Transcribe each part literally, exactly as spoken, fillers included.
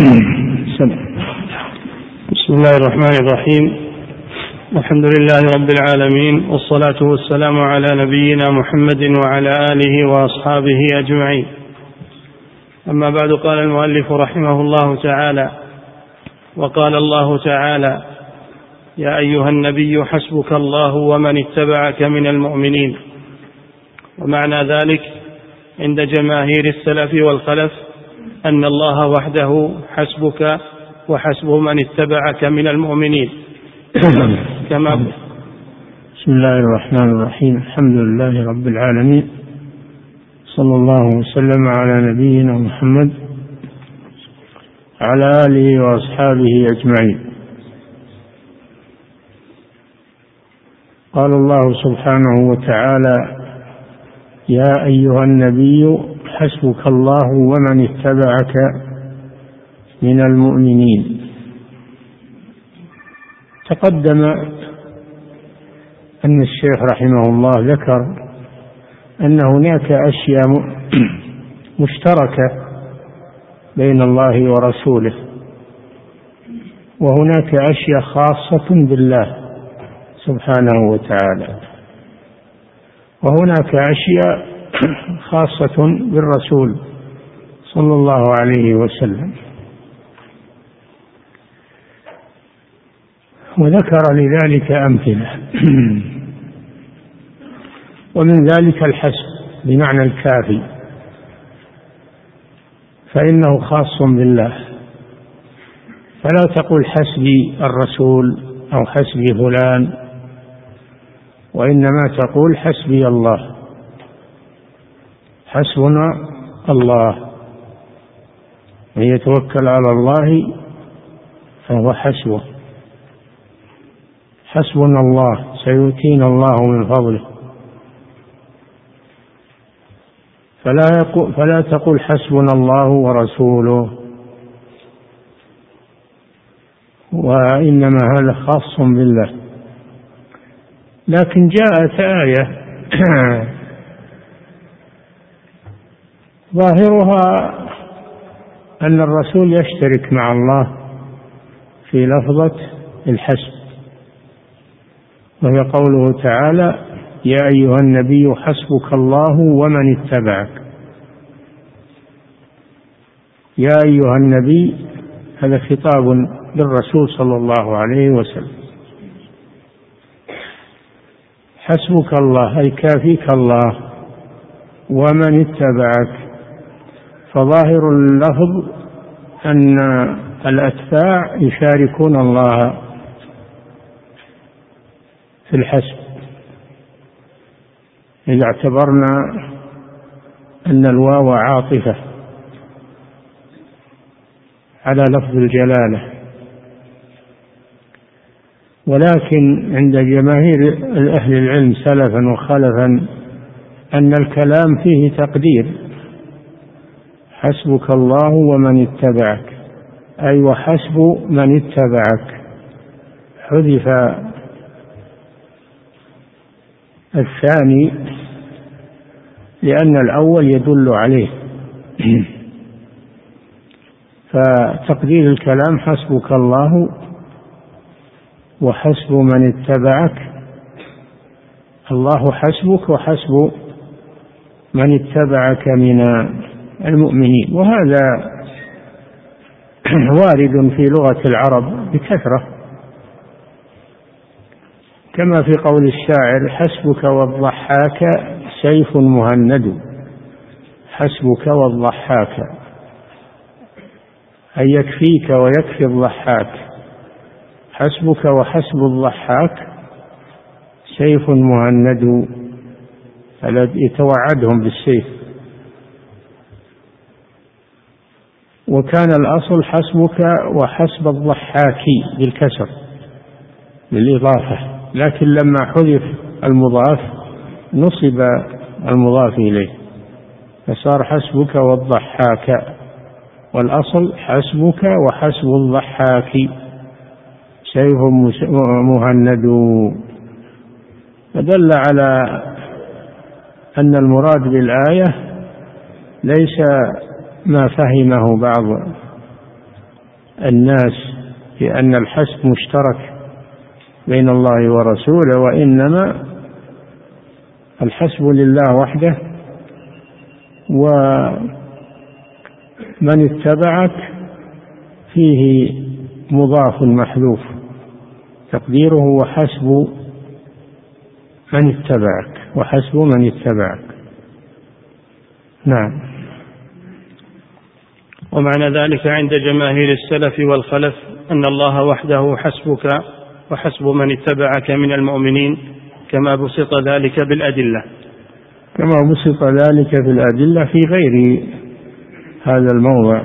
بسم الله الرحمن الرحيم. الحمد لله رب العالمين، والصلاة والسلام على نبينا محمد وعلى آله وأصحابه أجمعين. أما بعد، قال المؤلف رحمه الله تعالى: وقال الله تعالى: يا أيها النبي حسبك الله ومن اتبعك من المؤمنين. ومعنى ذلك عند جماهير السلف والخلف أن الله وحده حسبك وحسب من اتبعك من المؤمنين. كما بسم الله الرحمن الرحيم. الحمد لله رب العالمين، صلى الله وسلم على نبينا محمد على آله وأصحابه أجمعين. قال الله سبحانه وتعالى: يا أيها النبي حسبك الله ومن اتبعك من المؤمنين. تقدم أن الشيخ رحمه الله ذكر أن هناك أشياء مشتركة بين الله ورسوله، وهناك أشياء خاصة بالله سبحانه وتعالى، وهناك أشياء خاصة بالرسول صلى الله عليه وسلم. وذكر لذلك أمثلة. ومن ذلك الحسب بمعنى الكافي، فإنه خاص بالله، فلا تقل حسبي الرسول أو حسبي فلان، وإنما تقول حسبي الله، حسبنا الله. من يتوكل على الله فهو حسبه. حسبنا الله، سيؤتينا الله من فضله. فلا, يقول فلا تقل حسبنا الله ورسوله، وإنما هذا خاص بالله. لكن جاءت آية ظاهرها أن الرسول يشترك مع الله في لفظة الحسب، وهي قوله تعالى: يا أيها النبي حسبك الله ومن اتبعك. يا أيها النبي هذا خطاب للرسول صلى الله عليه وسلم. حسبك الله أي كافيك الله، ومن اتبعك، فظاهر اللفظ أن الأتباع يشاركون الله في الحسب، إذا اعتبرنا أن الواو عاطفة على لفظ الجلالة. ولكن عند جماهير أهل العلم سلفا وخلفا أن الكلام فيه تقدير: حسبك الله ومن اتبعك، أي وحسب من اتبعك. حذف الثاني لأن الأول يدل عليه، فتقدير الكلام حسبك الله وحسب من اتبعك. الله حسبك وحسب من اتبعك من المؤمنين. وهذا وارد في لغة العرب بكثرة، كما في قول الشاعر: حسبك والضحاك سيف مهند. حسبك والضحاك أي يكفيك ويكفي الضحاك. حسبك وحسب الضحاك سيف مهند، يتوعدهم بالسيف. وكان الأصل حسبك وحسب الضحاك بالكسر بالإضافة، لكن لما حذف المضاف نصب المضاف إليه فصار حسبك والضحاك، والأصل حسبك وحسب الضحاك سيف مهند. فدل على أن المراد بالآية ليس ما فهمه بعض الناس بأن الحسب مشترك بين الله ورسوله، وإنما الحسب لله وحده، ومن اتبعك فيه مضاف محذوف تقديره وحسب من اتبعك، وحسب من اتبعك. نعم. ومعنى ذلك عند جماهير السلف والخلف أن الله وحده حسبك وحسب من اتبعك من المؤمنين، كما بسط ذلك بالأدلة كما بسط ذلك في الأدلة في غير هذا الموضع.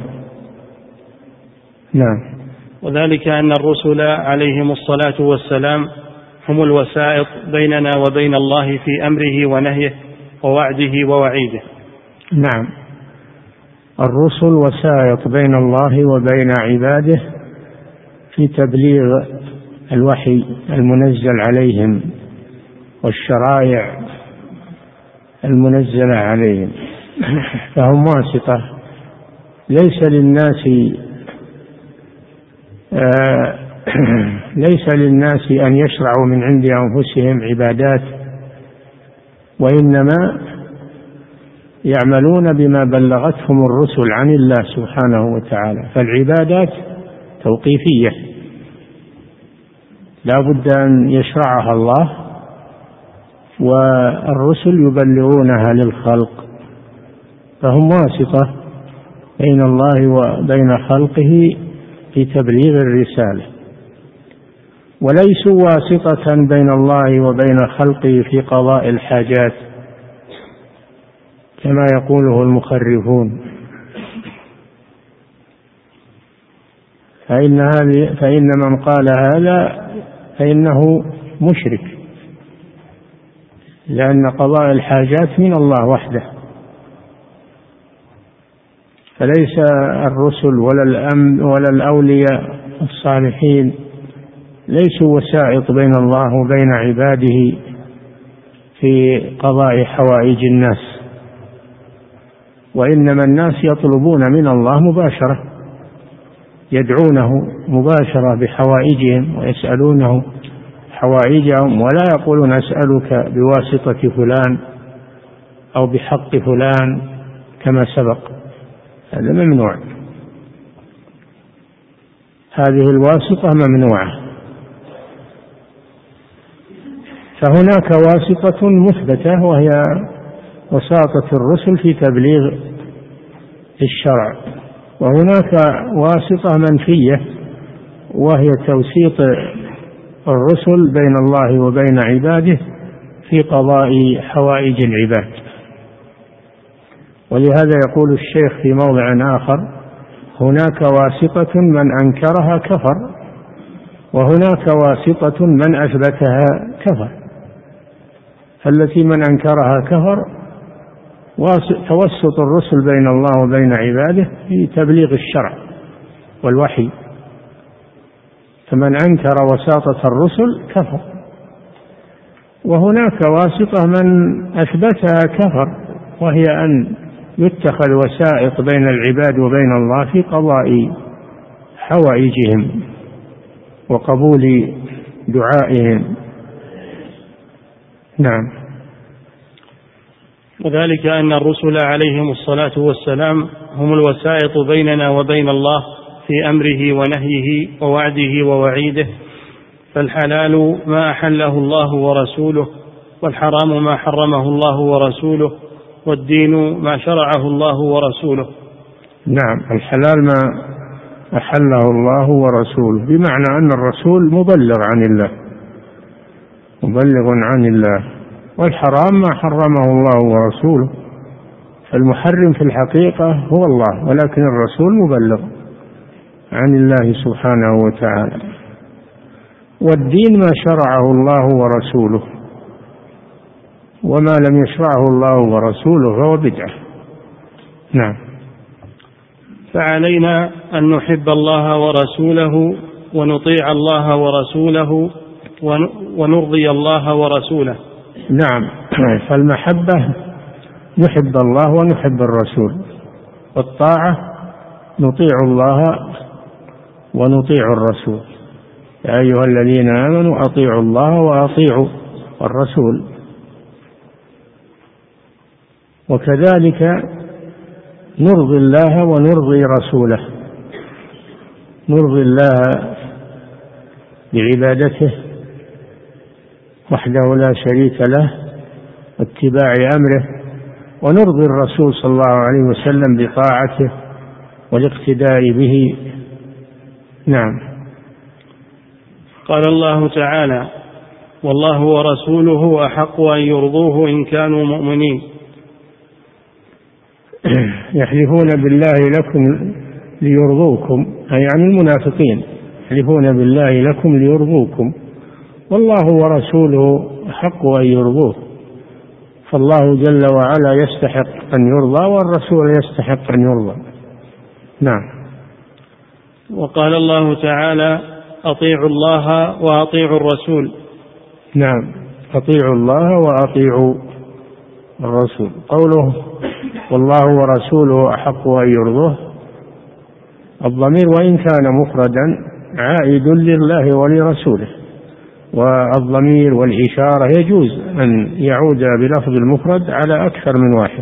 نعم. وذلك أن الرسل عليهم الصلاة والسلام هم الوسائط بيننا وبين الله في أمره ونهيه ووعده ووعيده. نعم، الرسل وسائط بين الله وبين عباده في تبليغ الوحي المنزل عليهم والشرائع المنزلة عليهم، فهم واسطة. ليس للناس آه ليس للناس أن يشرعوا من عند أنفسهم عبادات، وإنما يعملون بما بلغتهم الرسل عن الله سبحانه وتعالى. فالعبادات توقيفية لا بد أن يشرعها الله، والرسل يبلغونها للخلق، فهم واسطة بين الله وبين خلقه في تبليغ الرسالة، وليسوا واسطة بين الله وبين خلقه في قضاء الحاجات كما يقوله المخرفون. فإن, هذه فإن من قال هذا فإنه مشرك، لأن قضاء الحاجات من الله وحده، فليس الرسل ولا الأم ولا الأولياء الصالحين ليسوا وسائط بين الله وبين عباده في قضاء حوائج الناس، وإنما الناس يطلبون من الله مباشرة، يدعونه مباشرة بحوائجهم ويسألونه حوائجهم، ولا يقولون أسألك بواسطة فلان أو بحق فلان كما سبق، هذا ممنوع، هذه الواسطة ممنوعة. فهناك واسطة مثبتة وهي وساطة الرسل في تبليغ الشرع، وهناك واسطة منفية وهي توسيط الرسل بين الله وبين عباده في قضاء حوائج العباد. ولهذا يقول الشيخ في موضع آخر: هناك واسطة من أنكرها كفر، وهناك واسطة من أثبتها كفر. فالتي من أنكرها كفر توسط الرسل بين الله وبين عباده في تبليغ الشرع والوحي، فمن أنكر وساطة الرسل كفر. وهناك واسطة من أثبتها كفر، وهي أن يتخذ وسائط بين العباد وبين الله في قضاء حوائجهم وقبول دعائهم. نعم. وذلك أن الرسل عليهم الصلاة والسلام هم الوسائط بيننا وبين الله في أمره ونهيه ووعده ووعيده، فالحلال ما أحله الله ورسوله، والحرام ما حرمه الله ورسوله، والدين ما شرعه الله ورسوله. نعم، الحلال ما أحله الله ورسوله، بمعنى أن الرسول مبلغ عن الله مبلغ عن الله والحرام ما حرمه الله ورسوله، فالمحرم في الحقيقة هو الله، ولكن الرسول مبلغ عن الله سبحانه وتعالى. والدين ما شرعه الله ورسوله، وما لم يشرعه الله ورسوله فهو بدعة. نعم. فعلينا أن نحب الله ورسوله ونطيع الله ورسوله ونرضي الله ورسوله. نعم، فالمحبة نحب الله ونحب الرسول، والطاعة نطيع الله ونطيع الرسول. يا أيها الذين آمنوا أطيعوا الله وأطيعوا الرسول. وكذلك نرضي الله ونرضي رسوله، نرضي الله بعبادته وحده لا شريك له واتباع أمره، ونرضي الرسول صلى الله عليه وسلم بطاعته والاقتداء به. نعم. قال الله تعالى: والله ورسوله أحق أن يرضوه إن كانوا مؤمنين. يحلفون بالله لكم ليرضوكم، أي يعني المنافقين يحلفون بالله لكم ليرضوكم، والله ورسوله أحق أن يرضوه، فالله جل وعلا يستحق أن يرضى والرسول يستحق أن يرضى. نعم. وقال الله تعالى: أطيعوا الله وأطيعوا الرسول. نعم، أطيعوا الله وأطيعوا الرسول. قوله والله ورسوله أحق أن يرضوه، الضمير وإن كان مفردا عائد لله ولرسوله، والضمير والإشارة يجوز أن يعود بلفظ المفرد على أكثر من واحد،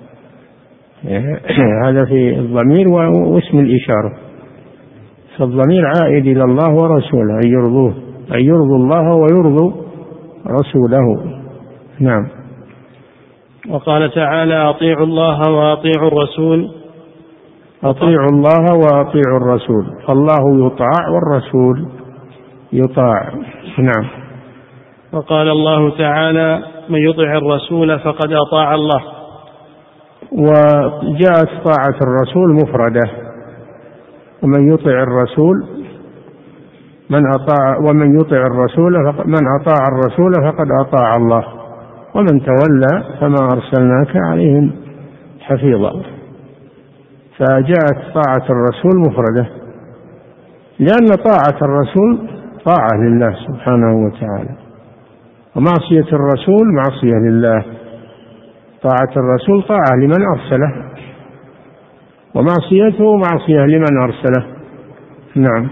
هذا في الضمير واسم الإشارة، فالضمير عائد إلى الله ورسوله، أن يرضوه، أن يرضوا الله ويرضوا رسوله. نعم. وقال تعالى: أطيعوا الله وأطيعوا الرسول. أطيعوا الله وأطيعوا الرسول، فالله يطاع والرسول يطاع. نعم. وقال الله تعالى: من يطع الرسول فقد أطاع الله. وجاءت طاعة الرسول مفردة، ومن يطع الرسول من أطاع، ومن يطع الرسول من أطاع الرسول فقد أطاع الله، ومن تولى فما أرسلناك عليهم حفيظا. فجاءت طاعة الرسول مفردة، لأن طاعة الرسول طاعة لله سبحانه وتعالى، ومعصية الرسول معصية لله. طاعة الرسول طاعة لمن أرسله، ومعصيته معصية لمن أرسله. نعم.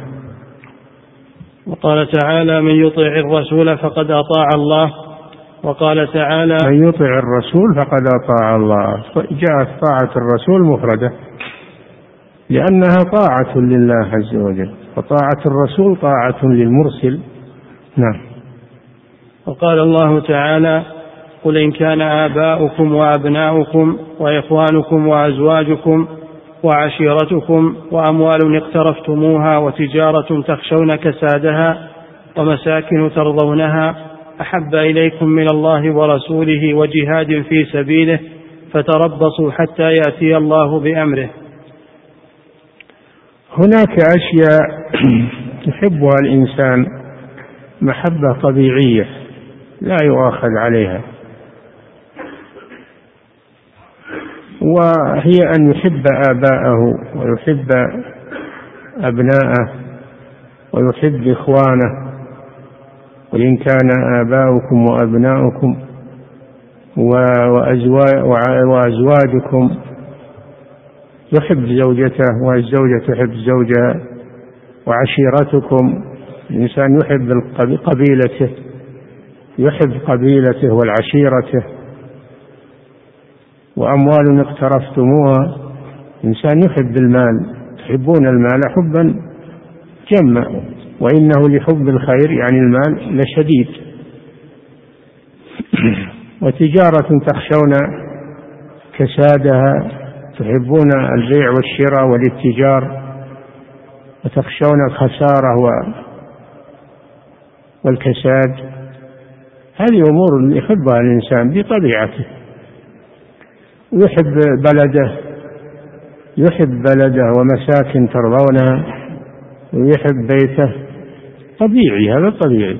وقال تعالى: من يطع الرسول فقد أطاع الله. وقال تعالى: من يطع الرسول فقد أطاع الله. جاءت طاعة الرسول مفردة لأنها طاعة لله عز وجل، وطاعة الرسول طاعة للمرسل. نعم. وقال الله تعالى: قل إن كان آباؤكم وأبناؤكم وإخوانكم وأزواجكم وعشيرتكم وأموال اقترفتموها وتجارة تخشون كسادها ومساكن ترضونها أحب إليكم من الله ورسوله وجهاد في سبيله فتربصوا حتى يأتي الله بأمره. هناك أشياء يحبها الإنسان محبة طبيعية لا يؤاخذ عليها، وهي أن يحب آباءه ويحب أبناءه ويحب إخوانه. وإن كان آباؤكم وأبناؤكم وأزواجكم، يحب زوجته والزوجة تحب زوجها، وعشيرتكم، الإنسان يحب قبيلته، يحب قبيلته والعشيرته. وأموال اقترفتموها، الإنسان يحب المال، تحبون المال حبا جما، وإنه لحب الخير يعني المال لشديد. وتجارة تخشون كسادها، تحبون البيع والشراء والاتجار وتخشون الخسارة والكساد. هذه أمور يحبها الإنسان بطبيعته. يحب بلده، يحب بلده ومساكن ترضونها، ويحب بيته، طبيعي، هذا طبيعي.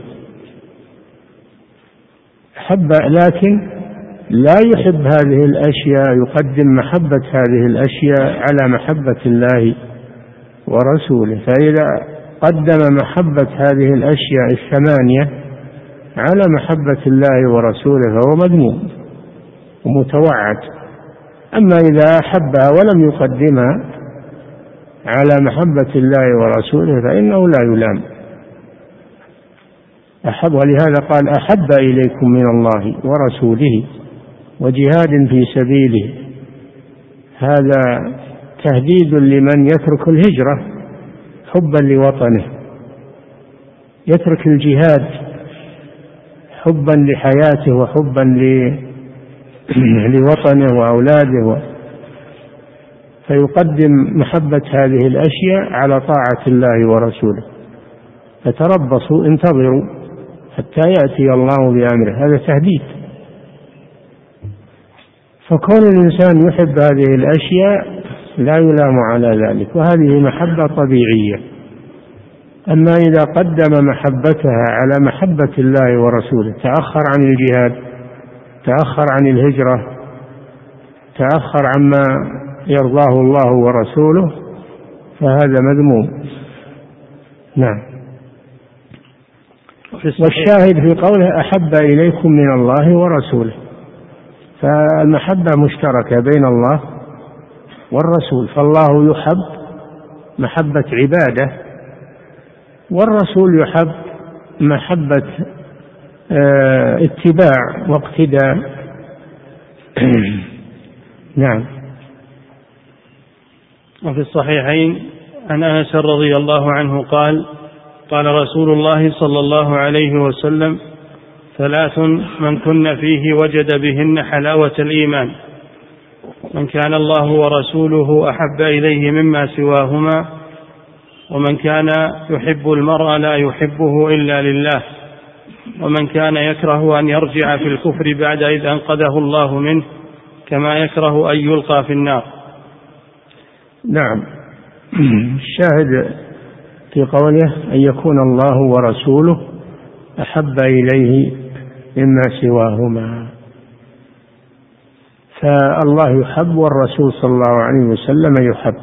حب، لكن لا يحب هذه الأشياء، يقدم محبة هذه الأشياء على محبة الله ورسوله. فإذا قدم محبة هذه الأشياء الثمانية على محبة الله ورسوله فهو مذموم ومتوعد. أما إذا أحبها ولم يقدمها على محبة الله ورسوله فإنه لا يلام. أحب، ولهذا قال أحب إليكم من الله ورسوله وجهاد في سبيله. هذا تهديد لمن يترك الهجرة حبا لوطنه، يترك الجهاد حبا لحياته وحبا لوطنه وأولاده، فيقدم محبة هذه الأشياء على طاعة الله ورسوله. فتربصوا انتظروا حتى يأتي الله بأمره، هذا تهديد. فكون الإنسان يحب هذه الأشياء لا يلام على ذلك، وهذه محبة طبيعية. أما إذا قدم محبتها على محبة الله ورسوله، تأخر عن الجهاد، تأخر عن الهجرة، تأخر عما يرضاه الله ورسوله، فهذا مذموم. نعم. والشاهد في قوله أحب إليكم من الله ورسوله، فالمحبة مشتركة بين الله والرسول، فالله يحب محبة عبادة، والرسول يحب محبة اتباع واقتداء. نعم. وفي الصحيحين عن أنس رضي الله عنه قال قال رسول الله صلى الله عليه وسلم ثلاث من كن فيه وجد بهن حلاوة الإيمان: من كان الله ورسوله أحب إليه مما سواهما، ومن كان يحب المرء لا يحبه إلا لله، ومن كان يكره أن يرجع في الكفر بعد إذ أنقذه الله منه، كما يكره أن يلقى في النار. نعم. الشاهد في قوله أن يكون الله ورسوله أحب إليه مما سواهما، فالله يحب والرسول صلى الله عليه وسلم يحب،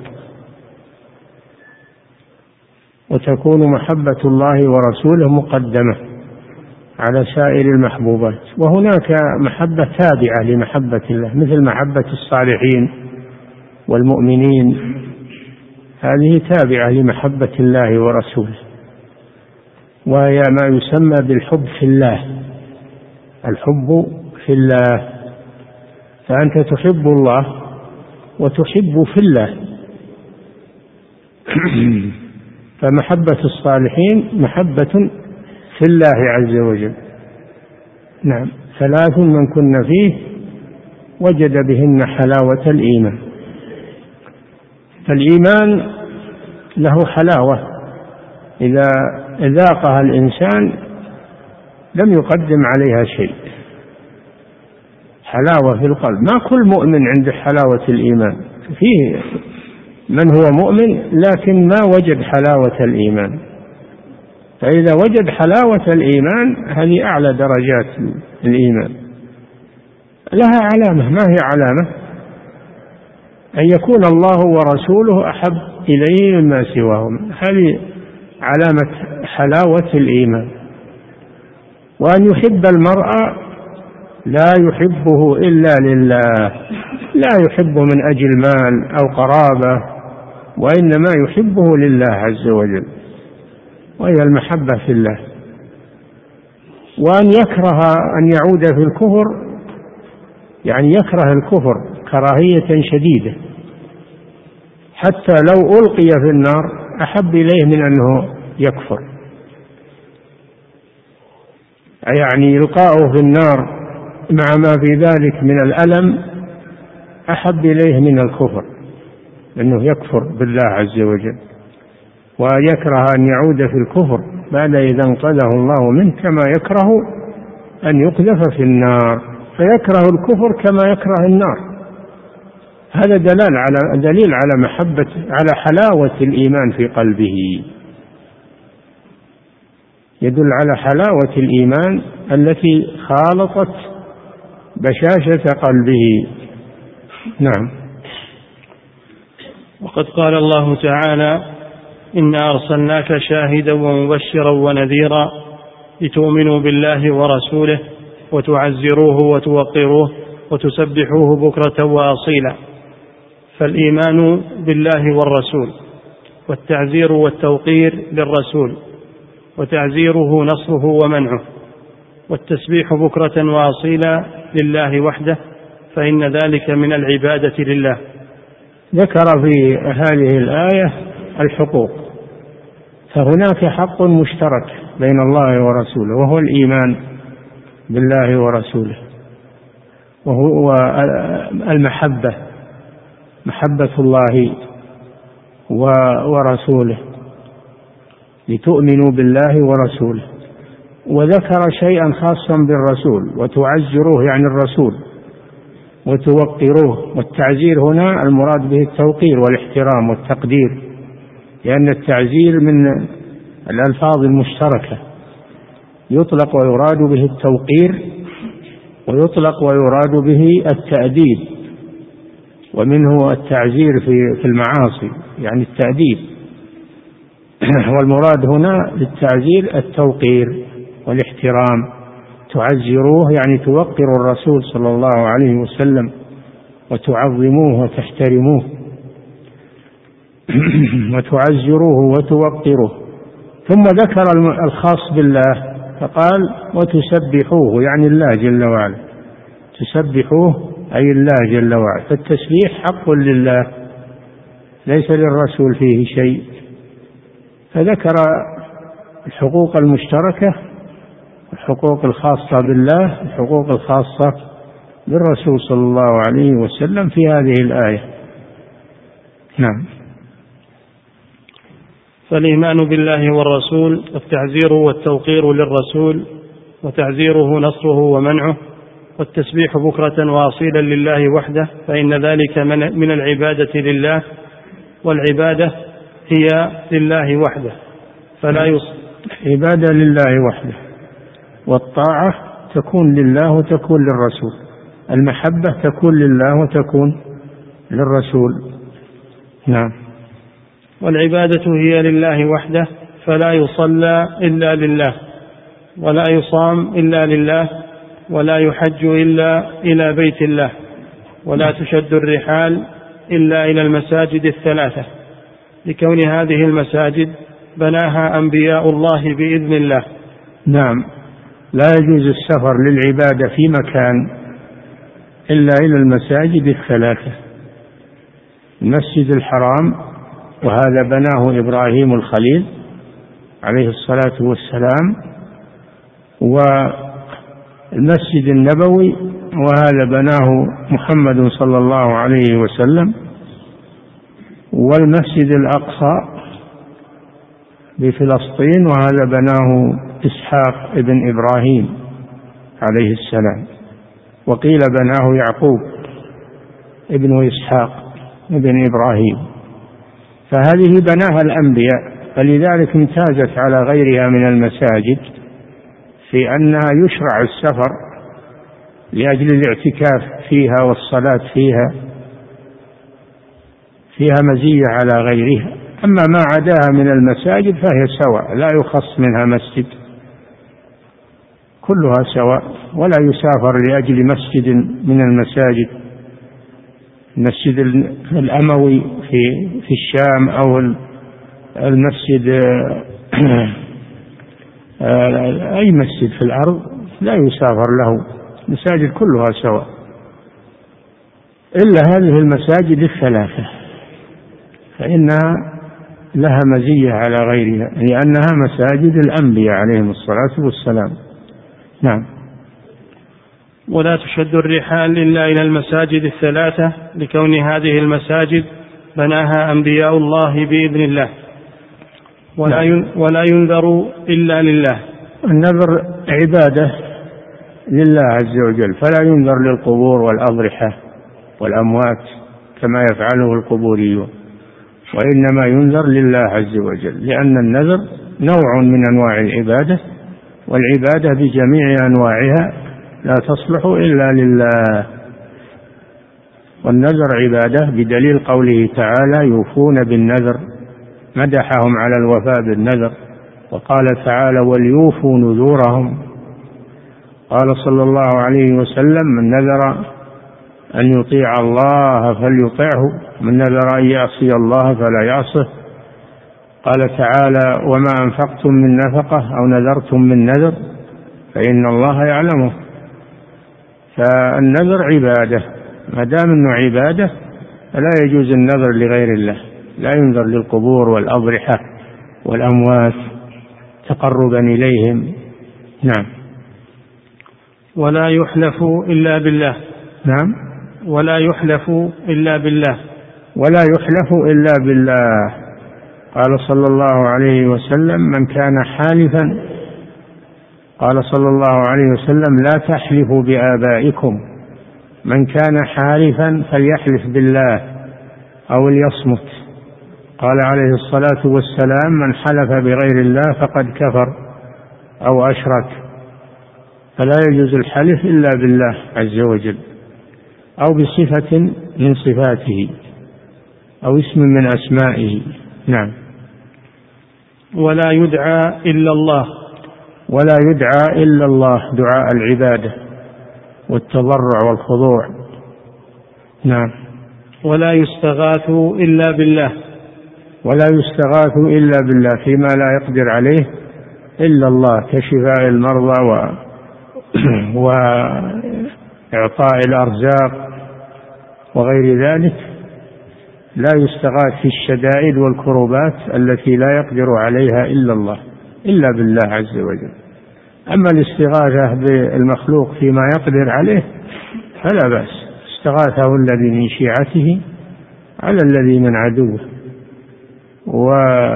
وتكون محبة الله ورسوله مقدمة على سائر المحبوبات. وهناك محبة تابعة لمحبة الله، مثل محبة الصالحين والمؤمنين، هذه تابعة لمحبة الله ورسوله، وهي ما يسمى بالحب في الله، الحب في الله. فأنت تحب الله وتحب في الله. فمحبة الصالحين محبة في الله عز وجل. نعم. ثلاث من كن فيه وجد بهن حلاوة الإيمان. فالإيمان له حلاوة إذا ذاقها الإنسان لم يقدم عليها شيء، حلاوة في القلب. ما كل مؤمن عنده حلاوة الإيمان، فيه من هو مؤمن لكن ما وجد حلاوة الإيمان. فإذا وجد حلاوة الإيمان هذه أعلى درجات الإيمان. لها علامة، ما هي علامة؟ أن يكون الله ورسوله أحب إليه مما سواهم، هذه علامة حلاوة الإيمان. وأن يحب المرء لا يحبه إلا لله، لا يحبه من أجل مال أو قرابة، وإنما يحبه لله عز وجل، وهي المحبة في الله. وأن يكره أن يعود في الكفر، يعني يكره الكفر كراهية شديدة، حتى لو ألقي في النار أحب إليه من أنه يكفر، يعني إلقاؤه في النار مع ما في ذلك من الألم أحب إليه من الكفر، أنه يكفر بالله عز وجل، ويكره أن يعود في الكفر بعد إذا انقذه الله منه، كما يكره أن يقذف في النار، فيكره الكفر كما يكره النار. هذا دلال على دليل على محبة على حلاوة الإيمان في قلبه، يدل على حلاوة الإيمان التي خالطت بشاشة قلبه. نعم. وقد قال الله تعالى: إنا أرسلناك شاهدا ومبشرا ونذيرا لتؤمنوا بالله ورسوله وتعزروه وتوقروه وتسبحوه بكرة وأصيلا. فالإيمان بالله والرسول والتعزير والتوقير للرسول، وتعزيره نصره ومنعه، والتسبيح بكرة وأصيلا لله وحده، فإن ذلك من العبادة لله. ذكر في هذه الآية الحقوق، فهناك حق مشترك بين الله ورسوله وهو الإيمان بالله ورسوله، وهو المحبة، محبة الله ورسوله، لتؤمنوا بالله ورسوله. وذكر شيئا خاصا بالرسول، وتعزروه يعني الرسول، وتوقروه. والتعزير هنا المراد به التوقير والاحترام والتقدير، لأن التعزير من الألفاظ المشتركة، يطلق ويراد به التوقير، ويطلق ويراد به التأديب، ومنه التعزير في المعاصي يعني التأديب. والمراد هنا للتعزير التوقير والاحترام. تعزروه يعني توقروا الرسول صلى الله عليه وسلم وتعظموه وتحترموه، وتعزروه وتوقروه. ثم ذكر الخاص بالله فقال وتسبحوه يعني الله جل وعلا، تسبحوه أي الله جل وعلا. فالتسبيح حق لله ليس للرسول فيه شيء. فذكر الحقوق المشتركة، الحقوق الخاصة بالله، الحقوق الخاصة بالرسول صلى الله عليه وسلم في هذه الآية. نعم. فالإيمان بالله والرسول، والتعزير والتوقير للرسول، وتعزيره نصره ومنعه، والتسبيح بكرة وأصيلا لله وحده، فإن ذلك من العبادة لله، والعبادة هي لله وحده فلا يص... عبادة لله وحده، والطاعة تكون لله وتكون للرسول، المحبة تكون لله وتكون للرسول. نعم. والعبادة هي لله وحده، فلا يصلى إلا لله، ولا يصام إلا لله، ولا يحج إلا إلى بيت الله، ولا تشد الرحال إلا إلى المساجد الثلاثة، لكون هذه المساجد بناها أنبياء الله بإذن الله. نعم. لا يجوز السفر للعبادة في مكان إلا إلى المساجد الثلاثة: المسجد الحرام، وهذا بناه إبراهيم الخليل عليه الصلاة والسلام، والمسجد النبوي، وهذا بناه محمد صلى الله عليه وسلم، والمسجد الأقصى بفلسطين، وهذا بناه إسحاق ابن إبراهيم عليه السلام، وقيل بناه يعقوب ابن إسحاق ابن إبراهيم. فهذه بناها الأنبياء، فلذلك امتازت على غيرها من المساجد في أنها يشرع السفر لأجل الاعتكاف فيها والصلاة فيها، فيها مزية على غيرها. أما ما عداها من المساجد فهي سواء، لا يخص منها مسجد، كلها سواء، ولا يسافر لأجل مسجد من المساجد. المسجد الأموي في في الشام، أو المسجد أي مسجد في الأرض لا يسافر له، المساجد كلها سواء، إلا هذه المساجد الثلاثة، فإنها لها مزية على غيرها، لأنها مساجد الأنبياء عليهم الصلاة والسلام. نعم. ولا تشد الرحال إلا إلى المساجد الثلاثة، لكون هذه المساجد بناها أنبياء الله بإذن الله، ولا ولا ينذر إلا لله. النذر عبادة لله عز وجل، فلا ينذر للقبور والأضرحة والأموات كما يفعله القبوريون، وإنما ينذر لله عز وجل، لأن النذر نوع من أنواع العبادة، والعبادة بجميع أنواعها لا تصلح إلا لله. والنذر عبادة بدليل قوله تعالى يوفون بالنذر، مدحهم على الوفاء بالنذر، وقال تعالى وليوفوا نذورهم. قال صلى الله عليه وسلم من نذر أن يطيع الله فليطعه، من نذر أن يعصي الله فلا يعصه، قال تعالى: وما أنفقتم من نفقة أو نذرتم من نذر فإن الله يعلمه. فالنذر عبادة، ما دام أنه عبادة فلا يجوز النذر لغير الله، لا ينذر للقبور والأضرحة والأموات تقربا إليهم. نعم. ولا يحلف إلا بالله. نعم. ولا يحلف إلا بالله. ولا يحلف إلا بالله. قال صلى الله عليه وسلم: من كان حالفا قال صلى الله عليه وسلم: لا تحلفوا بآبائكم، من كان حالفا فليحلف بالله أو ليصمت. قال عليه الصلاة والسلام: من حلف بغير الله فقد كفر أو أشرك. فلا يجوز الحلف إلا بالله عز وجل، أو بصفة من صفاته، أو اسم من أسمائه. نعم. ولا يدعى إلا الله. ولا يدعى إلا الله، دعاء العبادة والتضرع والخضوع. نعم. ولا يستغاث إلا بالله. ولا يستغاث إلا بالله فيما لا يقدر عليه إلا الله، كشفاء المرضى و... وإعطاء الأرزاق وغير ذلك. لا يستغاث في الشدائد والكروبات التي لا يقدر عليها إلا الله، إلا بالله عز وجل. أما الاستغاثة بالمخلوق فيما يقدر عليه فلا بأس، استغاثه الذي من شيعته على الذي من عدوه. و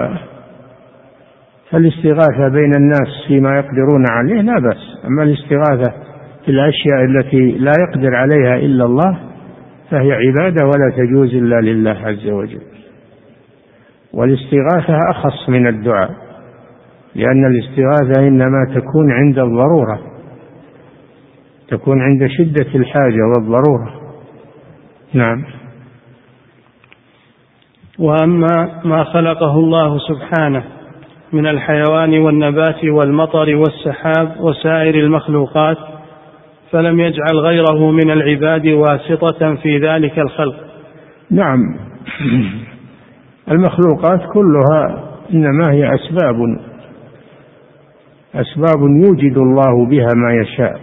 فالاستغاثة بين الناس فيما يقدرون عليه لا بأس. أما الاستغاثة في الأشياء التي لا يقدر عليها إلا الله فهي عبادة ولا تجوز إلا لله عز وجل. والاستغاثة أخص من الدعاء، لأن الاستغاثة إنما تكون عند الضرورة، تكون عند شدة الحاجة والضرورة. نعم. وأما ما خلقه الله سبحانه من الحيوان والنبات والمطر والسحاب وسائر المخلوقات فلم يجعل غيره من العباد واسطة في ذلك الخلق. نعم. المخلوقات كلها إنما هي أسباب أسباب يوجد الله بها ما يشاء،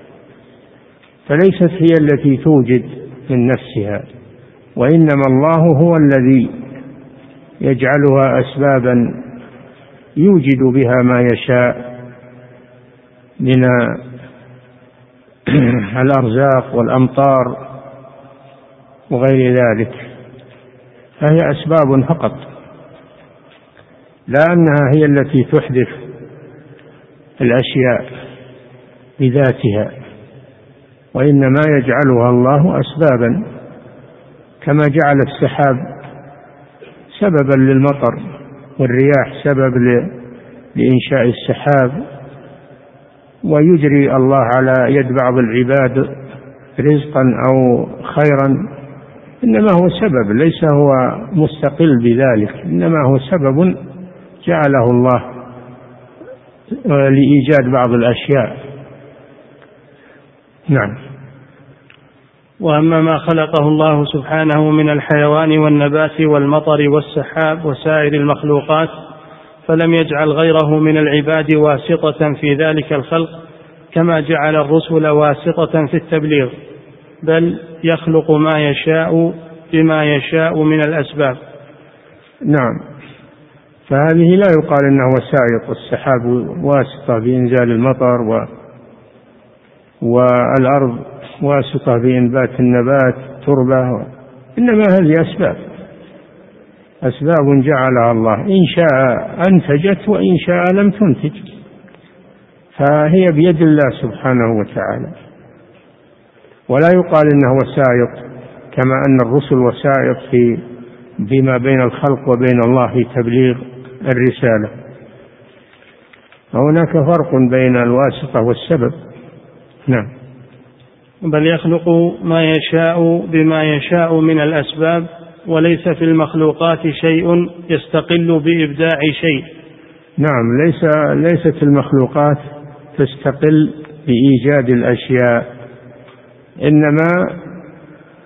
فليست هي التي توجد من نفسها، وإنما الله هو الذي يجعلها أسبابا يوجد بها ما يشاء من الأرزاق والأمطار وغير ذلك، فهي أسباب فقط، لا أنها هي التي تحدث الأشياء بذاتها، وإنما يجعلها الله أسبابا، كما جعل السحاب سببا للمطر والرياح سبب لإنشاء السحاب، ويجري الله على يد بعض العباد رزقا أو خيرا، إنما هو سبب، ليس هو مستقل بذلك، إنما هو سبب جعله الله لإيجاد بعض الأشياء. نعم. وأما ما خلقه الله سبحانه من الحيوان والنبات والمطر والسحاب وسائر المخلوقات فلم يجعل غيره من العباد واسطة في ذلك الخلق، كما جعل الرسل واسطة في التبليغ، بل يخلق ما يشاء بما يشاء من الأسباب. نعم. فهذه لا يقال إنه وسائط، السحاب واسطة بإنزال المطر و... والأرض واسطة بإنبات النبات تربة، إنما هذه أسباب أسباب جعلها الله، إن شاء أنتجت وإن شاء لم تنتج، فهي بيد الله سبحانه وتعالى. ولا يقال إنه وسائط كما أن الرسل وسائط في بما بين الخلق وبين الله في تبليغ الرسالة، هناك فرق بين الواسطة والسبب. نعم. بل يخلق ما يشاء بما يشاء من الأسباب، وليس في المخلوقات شيء يستقل بإبداع شيء. نعم. ليس ليست المخلوقات تستقل بإيجاد الأشياء، إنما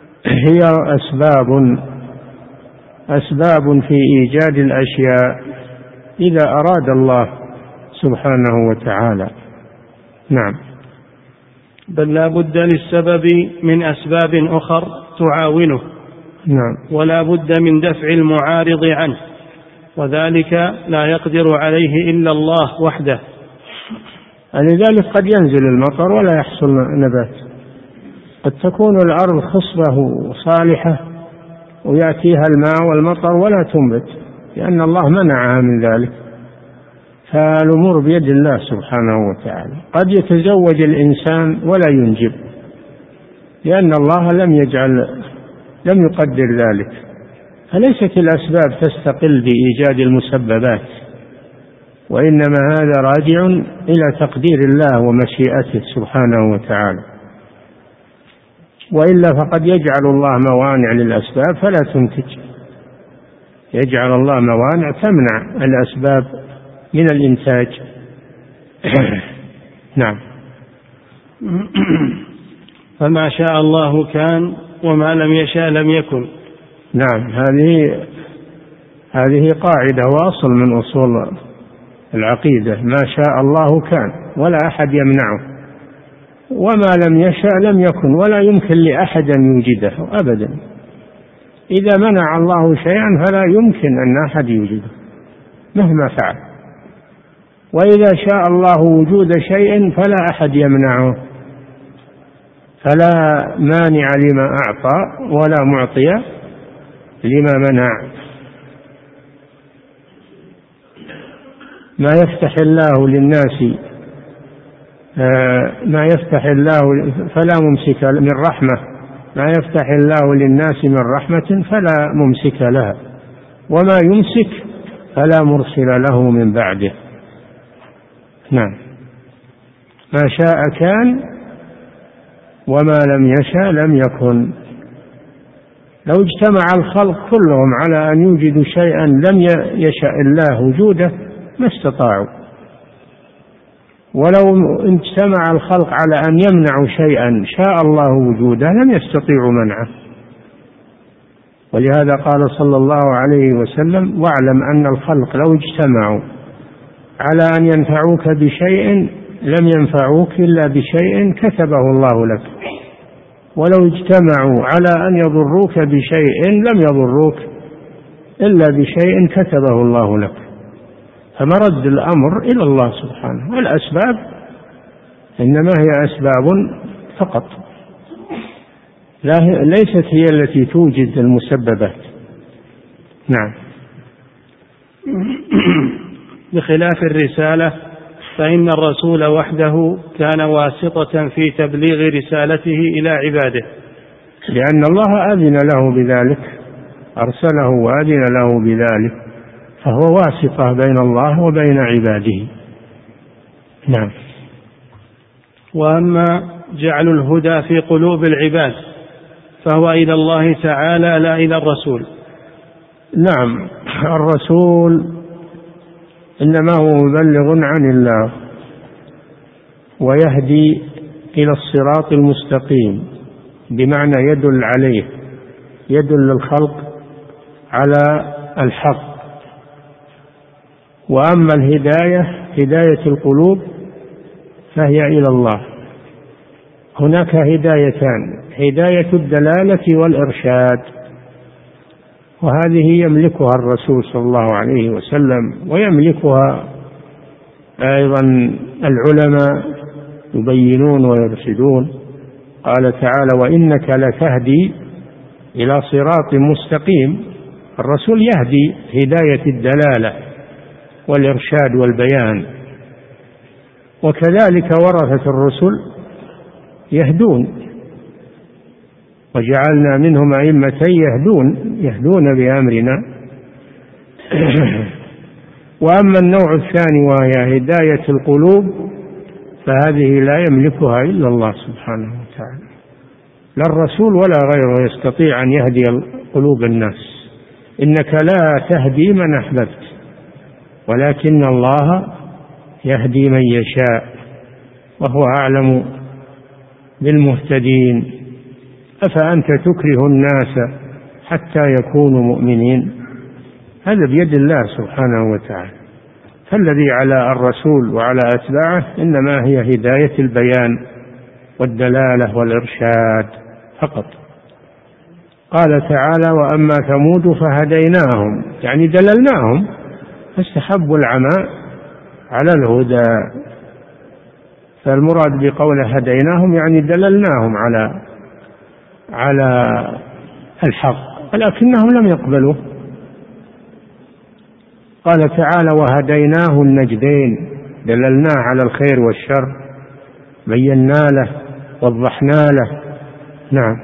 هي أسباب أسباب في إيجاد الأشياء، إذا أراد الله سبحانه وتعالى. نعم. بل لا بد للسبب من أسباب أخر تعاونه. نعم. ولا بد من دفع المعارض عنه، وذلك لا يقدر عليه إلا الله وحده. لذلك قد ينزل المطر ولا يحصل نبات، قد تكون الأرض خصبة وصالحة ويأتيها الماء والمطر ولا تنبت، لأن الله منعها من ذلك. فالأمور بيد الله سبحانه وتعالى. قد يتزوج الإنسان ولا ينجب، لأن الله لم يجعل لم يقدر ذلك. فليست الأسباب تستقل بإيجاد المسببات، وإنما هذا راجع إلى تقدير الله ومشيئته سبحانه وتعالى. وإلا فقد يجعل الله موانع للأسباب فلا تنتج، يجعل الله موانع تمنع الأسباب من الإنتاج. نعم. فما شاء الله كان وما لم يشاء لم يكن. نعم. هذه هذه قاعدة وأصل من أصول العقيدة. ما شاء الله كان ولا أحد يمنعه، وما لم يشاء لم يكن، ولا يمكن لأحد أن يوجده أبدا. إذا منع الله شيئا فلا يمكن أن أحد يوجده مهما فعل، وإذا شاء الله وجود شيء فلا أحد يمنعه، فلا مانع لما أعطى ولا معطي لما منع. ما يفتح الله للناس ما يفتح الله فلا ممسك من رحمة ما يفتح الله للناس من رحمة فلا ممسك لها، وما يمسك فلا مرسل له من بعده. نعم. ما شاء كان وما لم يشاء لم يكن. لو اجتمع الخلق كلهم على أن يوجدوا شيئا لم يشاء الله وجوده ما استطاعوا، ولو اجتمع الخلق على أن يمنعوا شيئا شاء الله وجوده لم يستطيعوا منعه. ولهذا قال صلى الله عليه وسلم: واعلم أن الخلق لو اجتمعوا على أن ينفعوك بشيء لم ينفعوك إلا بشيء كتبه الله لك، ولو اجتمعوا على أن يضروك بشيء لم يضروك إلا بشيء كتبه الله لك. فمرد الأمر إلى الله سبحانه، والأسباب إنما هي أسباب فقط، ليست هي التي توجد المسببات. نعم. بخلاف الرسالة فإن الرسول وحده كان واسطة في تبليغ رسالته إلى عباده، لأن الله أذن له بذلك، أرسله وأذن له بذلك، فهو واسطة بين الله وبين عباده. نعم. وأما جعل الهدى في قلوب العباد فهو إلى الله تعالى لا إلى الرسول. نعم. الرسول إنما هو مبلغ عن الله ويهدي إلى الصراط المستقيم، بمعنى يدل عليه، يدل الخلق على الحق. وأما الهداية هداية القلوب فهي إلى الله. هناك هدايتان: هداية الدلالة والإرشاد، وهذه يملكها الرسول صلى الله عليه وسلم، ويملكها أيضا العلماء يبينون ويرشدون. قال تعالى: وإنك لتهدي إلى صراط مستقيم. الرسول يهدي هداية الدلالة والإرشاد والبيان، وكذلك ورثة الرسل يهدون، وجعلنا منهم أئمة يهدون يهدون بأمرنا. وأما النوع الثاني وهي هداية القلوب فهذه لا يملكها إلا الله سبحانه وتعالى، لا الرسول ولا غيره يستطيع أن يهدي قلوب الناس. إنك لا تهدي من أحببت ولكن الله يهدي من يشاء وهو أعلم بالمهتدين. أفأنت تكره الناس حتى يكونوا مؤمنين؟ هذا بيد الله سبحانه وتعالى. فالذي على الرسول وعلى أتباعه إنما هي هداية البيان والدلالة والإرشاد فقط. قال تعالى: وأما ثمود فهديناهم، يعني دللناهم، فاستحبوا العمى على الهدى. فالمراد بقوله هديناهم يعني دللناهم على على الحق، ولكنهم لم يقبلوا. قال تعالى: وهديناه النجدين، دللناه على الخير والشر، بينا له وضحنا له. نعم.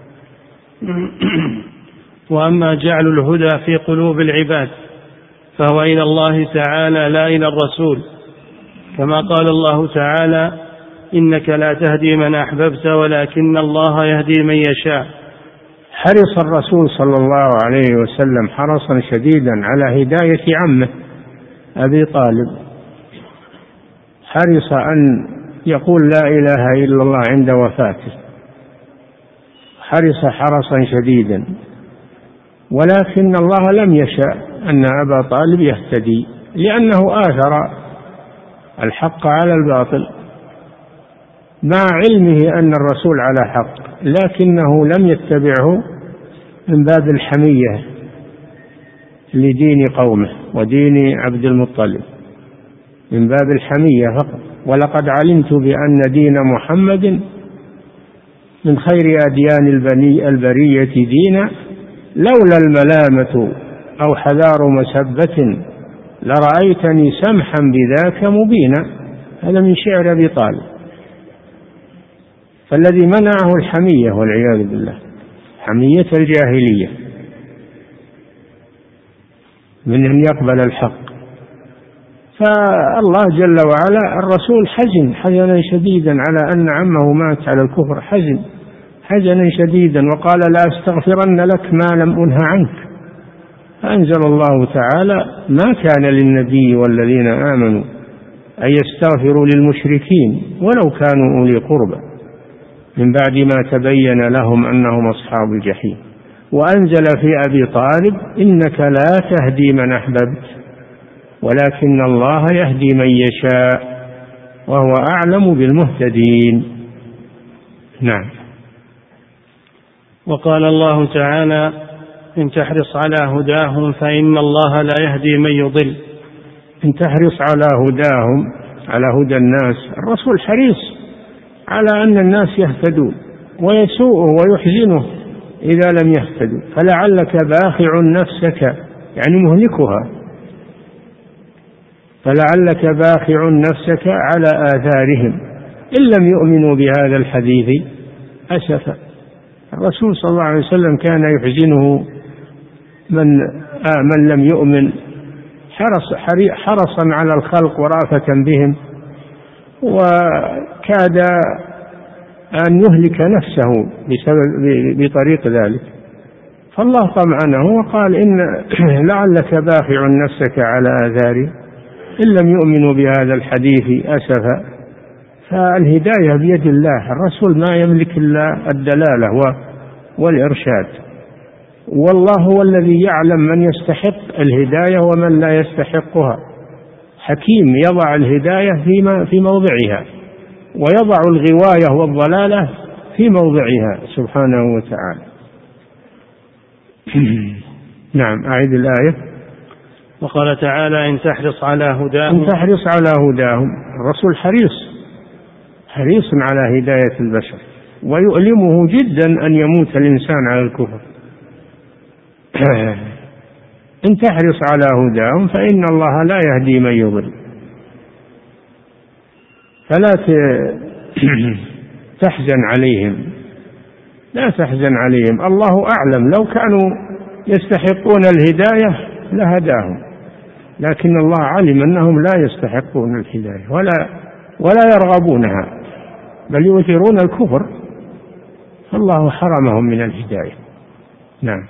وأما جعل الهدى في قلوب العباد فهو إلى الله تعالى لا إلى الرسول، كما قال الله تعالى: إنك لا تهدي من أحببت ولكن الله يهدي من يشاء. حرص الرسول صلى الله عليه وسلم حرصا شديدا على هداية عمه أبي طالب، حرص أن يقول لا إله إلا الله عند وفاته، حرص حرصا شديدا، ولكن الله لم يشاء أن أبا طالب يهتدي، لأنه آثر الحق على الباطل مع علمه أن الرسول على حق، لكنه لم يتبعه من باب الحمية لدين قومه ودين عبد المطلب، من باب الحمية فقط. ولقد علمت بأن دين محمد من خير أديان البني البرية دينا، لولا الملامة أو حذار مسبة لرأيتني سمحا بذاك مبينا. هذا من شعر أبي طالب. فالذي منعه الحمية والعياذ بالله، حمية الجاهلية من أن يقبل الحق. فالله جل وعلا الرسول حزن حزنا شديدا على أن عمه مات على الكفر، حزن حزنا شديدا، وقال: لا أستغفرن لك ما لم أنه عنك. فأنزل الله تعالى: ما كان للنبي والذين آمنوا أن يستغفروا للمشركين ولو كانوا أولي قربى من بعد ما تبين لهم أنهم أصحاب الجحيم. وأنزل في أبي طالب: إنك لا تهدي من أحببت ولكن الله يهدي من يشاء وهو أعلم بالمهتدين. نعم. وقال الله تعالى: إن تحرص على هداهم فإن الله لا يهدي من يضل. إن تحرص على هداهم، على هدى الناس، الرسول حريص على أن الناس يهتدون، ويسوءه ويحزنه إذا لم يهتدوا، فلعلك باخع نفسك يعني مهلكها، فلعلك باخع نفسك على آثارهم إن لم يؤمنوا بهذا الحديث أسفا. الرسول صلى الله عليه وسلم كان يحزنه من آه من لم يؤمن، حرص حرصا على الخلق ورأفة بهم، وكاد أن يهلك نفسه بسبب بطريق ذلك. فالله طمأنه وقال: إن لعلك باخع نفسك على آثارهم إن لم يؤمنوا بهذا الحديث أسفا. فالهداية بيد الله، الرسول ما يملك إلا الدلالة والإرشاد، والله هو الذي يعلم من يستحق الهداية ومن لا يستحقها، حكيم يضع الهداية في موضعها ويضع الغواية والضلالة في موضعها سبحانه وتعالى. نعم. أعيد الآية. وقال تعالى: إن تحرص على هداهم. إن تحرص على هداهم، الرسول حريص حريص على هداية البشر، ويؤلمه جدا أن يموت الإنسان على الكفر. إن تحرص على هداهم فإن الله لا يهدي من يضل. فلا تحزن عليهم، لا تحزن عليهم، الله أعلم، لو كانوا يستحقون الهداية لهداهم، لكن الله علم أنهم لا يستحقون الهداية ولا ولا يرغبونها، بل يؤثرون الكفر، فالله حرمهم من الهداية. نعم.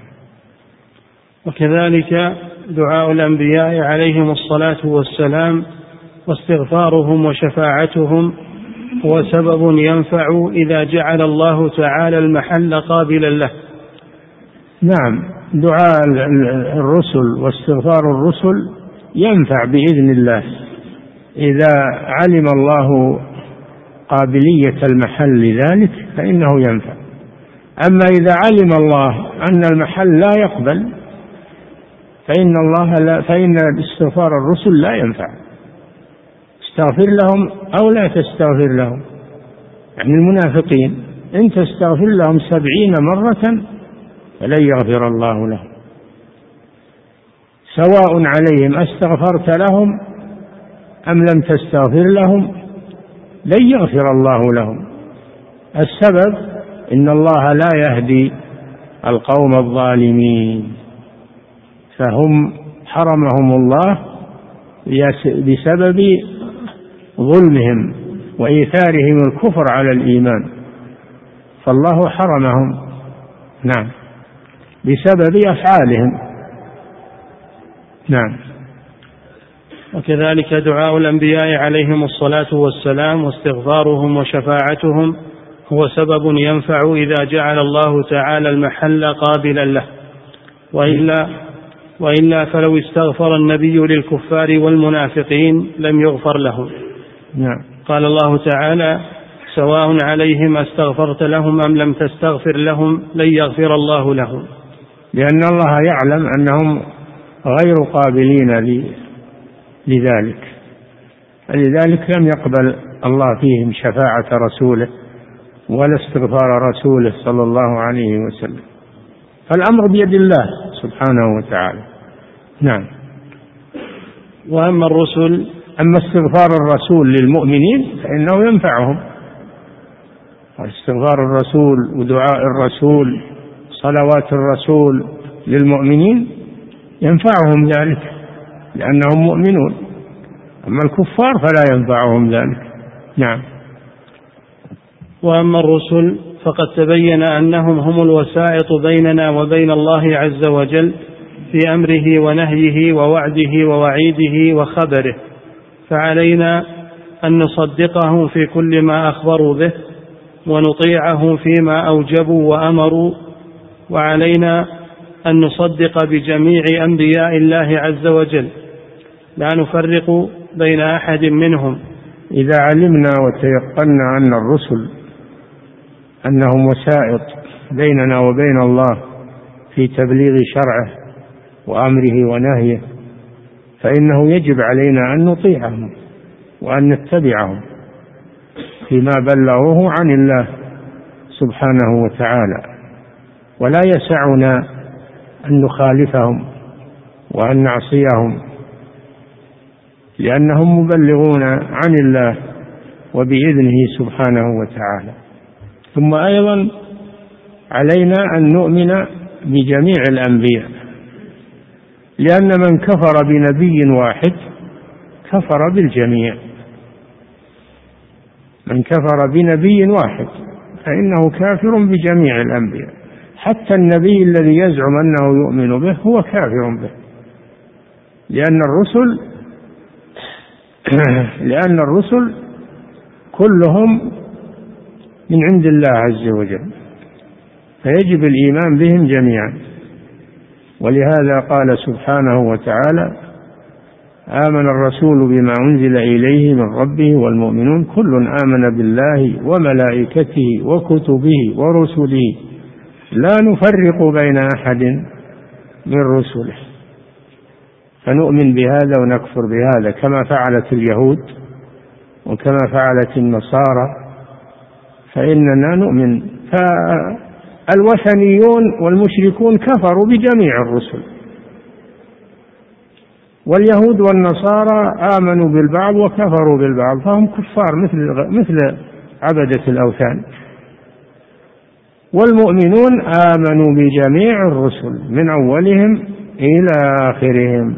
وكذلك دعاء الأنبياء عليهم الصلاة والسلام واستغفارهم وشفاعتهم هو سبب ينفع إذا جعل الله تعالى المحل قابلا له. نعم. دعاء الرسل واستغفار الرسل ينفع بإذن الله إذا علم الله قابلية المحل لذلك فإنه ينفع. أما إذا علم الله أن المحل لا يقبل فإن الله لا فإن استغفار الرسل لا ينفع. استغفر لهم أو لا تستغفر لهم، يعني المنافقين إن تستغفر لهم سبعين مرة فلن يغفر الله لهم، سواء عليهم أستغفرت لهم أم لم تستغفر لهم لن يغفر الله لهم. السبب إن الله لا يهدي القوم الظالمين، فهم حرمهم الله بسبب ظلمهم وإيثارهم الكفر على الإيمان، فالله حرمهم نعم بسبب أفعالهم. نعم. وكذلك دعاء الأنبياء عليهم الصلاة والسلام واستغفارهم وشفاعتهم هو سبب ينفع إذا جعل الله تعالى المحل قابلا له، وإلا, وإلا فلو استغفر النبي للكفار والمنافقين لم يغفر لهم. نعم. قال الله تعالى: سواء عليهم أستغفرت لهم أم لم تستغفر لهم لن يغفر الله لهم، لأن الله يعلم أنهم غير قابلين لذلك، فلذلك لم يقبل الله فيهم شفاعة رسوله ولا استغفار رسوله صلى الله عليه وسلم، فالأمر بيد الله سبحانه وتعالى. نعم. وأما الرسل أما استغفار الرسول للمؤمنين فإنه ينفعهم، استغفار الرسول ودعاء الرسول صلوات الرسول للمؤمنين ينفعهم ذلك لأنهم مؤمنون، أما الكفار فلا ينفعهم ذلك. نعم. وأما الرسل فقد تبين أنهم هم الوسائط بيننا وبين الله عز وجل في أمره ونهيه ووعده ووعيده وخبره، فعلينا أن نصدقهم في كل ما أخبروا به ونطيعهم فيما أوجبوا وأمروا، وعلينا أن نصدق بجميع أنبياء الله عز وجل لا نفرق بين أحد منهم. إذا علمنا وتيقنا أن الرسل أنهم وسائط بيننا وبين الله في تبليغ شرعه وأمره ونهيه فإنه يجب علينا أن نطيعهم وأن نتبعهم فيما بلغوه عن الله سبحانه وتعالى، ولا يسعنا أن نخالفهم وأن نعصيهم لأنهم مبلغون عن الله وبإذنه سبحانه وتعالى. ثم أيضا علينا أن نؤمن بجميع الأنبياء، لأن من كفر بنبي واحد كفر بالجميع، من كفر بنبي واحد فإنه كافر بجميع الأنبياء، حتى النبي الذي يزعم أنه يؤمن به هو كافر به، لأن الرسل لأن الرسل كلهم من عند الله عز وجل، فيجب الإيمان بهم جميعا. ولهذا قال سبحانه وتعالى: آمن الرسول بما أنزل إليه من ربه والمؤمنون كل آمن بالله وملائكته وكتبه ورسله لا نفرق بين أحد من رسله، فنؤمن بهذا ونكفر بهذا كما فعلت اليهود وكما فعلت النصارى، فإننا نؤمن. فالوثنيون والمشركون كفروا بجميع الرسل، واليهود والنصارى آمنوا بالبعض وكفروا بالبعض، فهم كفار مثل مثل عبدة الأوثان. والمؤمنون آمنوا بجميع الرسل من أولهم إلى آخرهم.